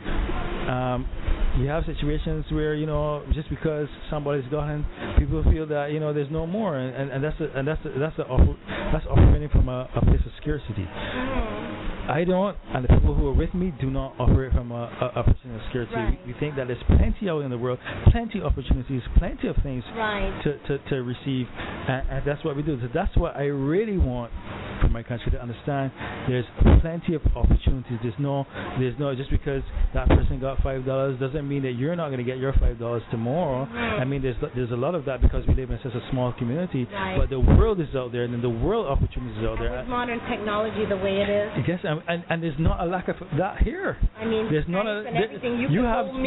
We have situations where just because somebody's gone, people feel that there's no more, and that's operating from a place of scarcity. I don't, and the people who are with me do not operate from a position of scarcity. We think that there's plenty out in the world, plenty of opportunities, plenty of things to receive, and that's what we do. So that's what I really want for my country to understand. There's plenty of opportunities. There's no just because that person got $5 doesn't mean that you're not going to get your $5 tomorrow. I mean, there's a lot of that because we live in such a small community. But the world is out there, and the world opportunities are out there. With modern technology the way it is. Yes, and there's not a lack of that here. I mean, there's not you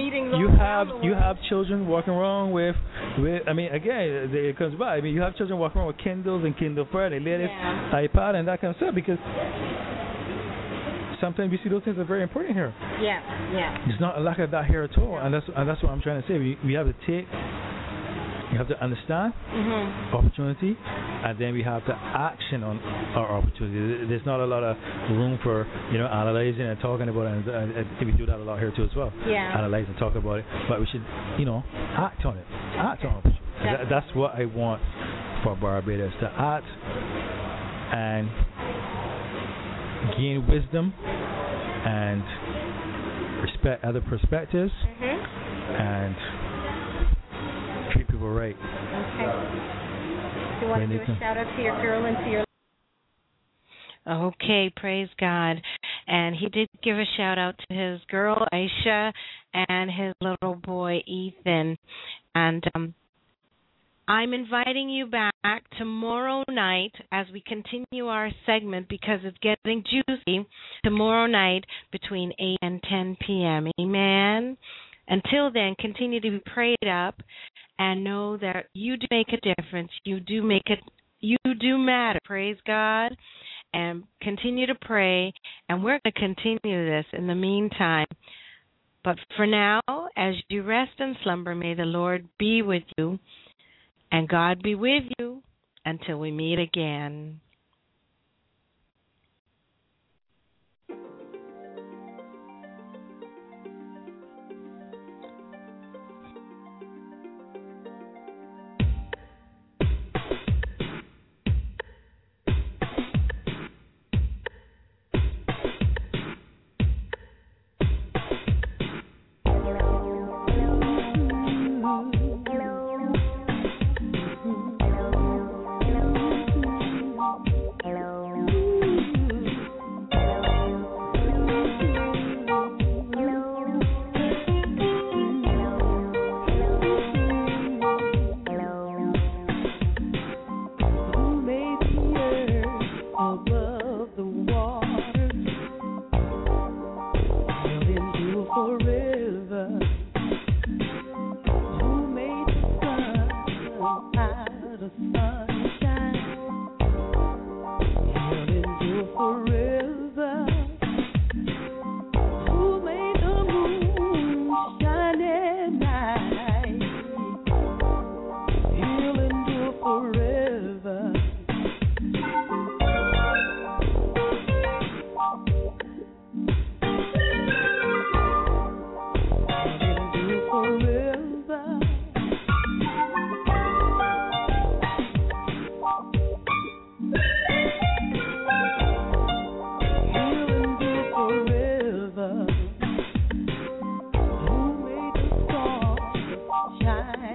have children walking around with I mean, again, it comes by. I mean, you have children walking around with Kindles and Kindle Fire, they latest iPad and that kind of stuff, because sometimes we see those things are very important here. There's not a lack of that here at all, and that's what I'm trying to say. We have to take. You have to understand opportunity, and then we have to action on our opportunity. There's not a lot of room for analyzing and talking about it, and we do that a lot here too as well. Analyze and talk about it, but we should act on it. Act on opportunity. That's what I want for Barbados, to act and gain wisdom and respect other perspectives and treat people right. Do you want to do a shout out to your girl and to your... Okay, praise God. And he did give a shout out to his girl Aisha and his little boy Ethan. And I'm inviting you back tomorrow night as we continue our segment, because it's getting juicy, tomorrow night between 8 and 10 p.m. Amen. Until then, continue to be prayed up and know that you do make a difference. You do matter. Praise God. And continue to pray. And we're going to continue this in the meantime. But for now, as you rest and slumber, may the Lord be with you and God be with you until we meet again.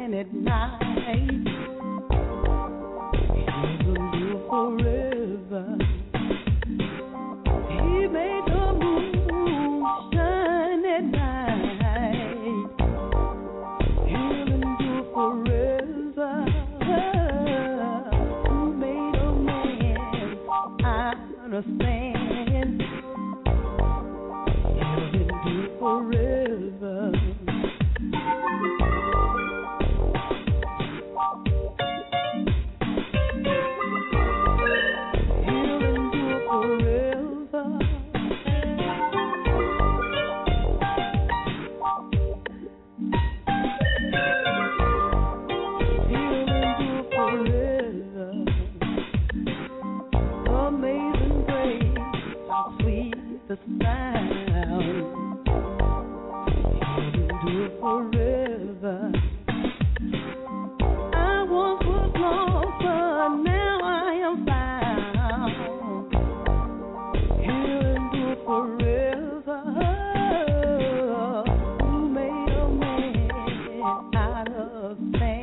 shine at night. He will live forever. He made the moon shine at night. He'll endure forever. Who made a man out of sand? He'll endure forever. The sound, he'll endure forever. I once was lost, but now I am found. He'll endure forever. Who made a man out of sand?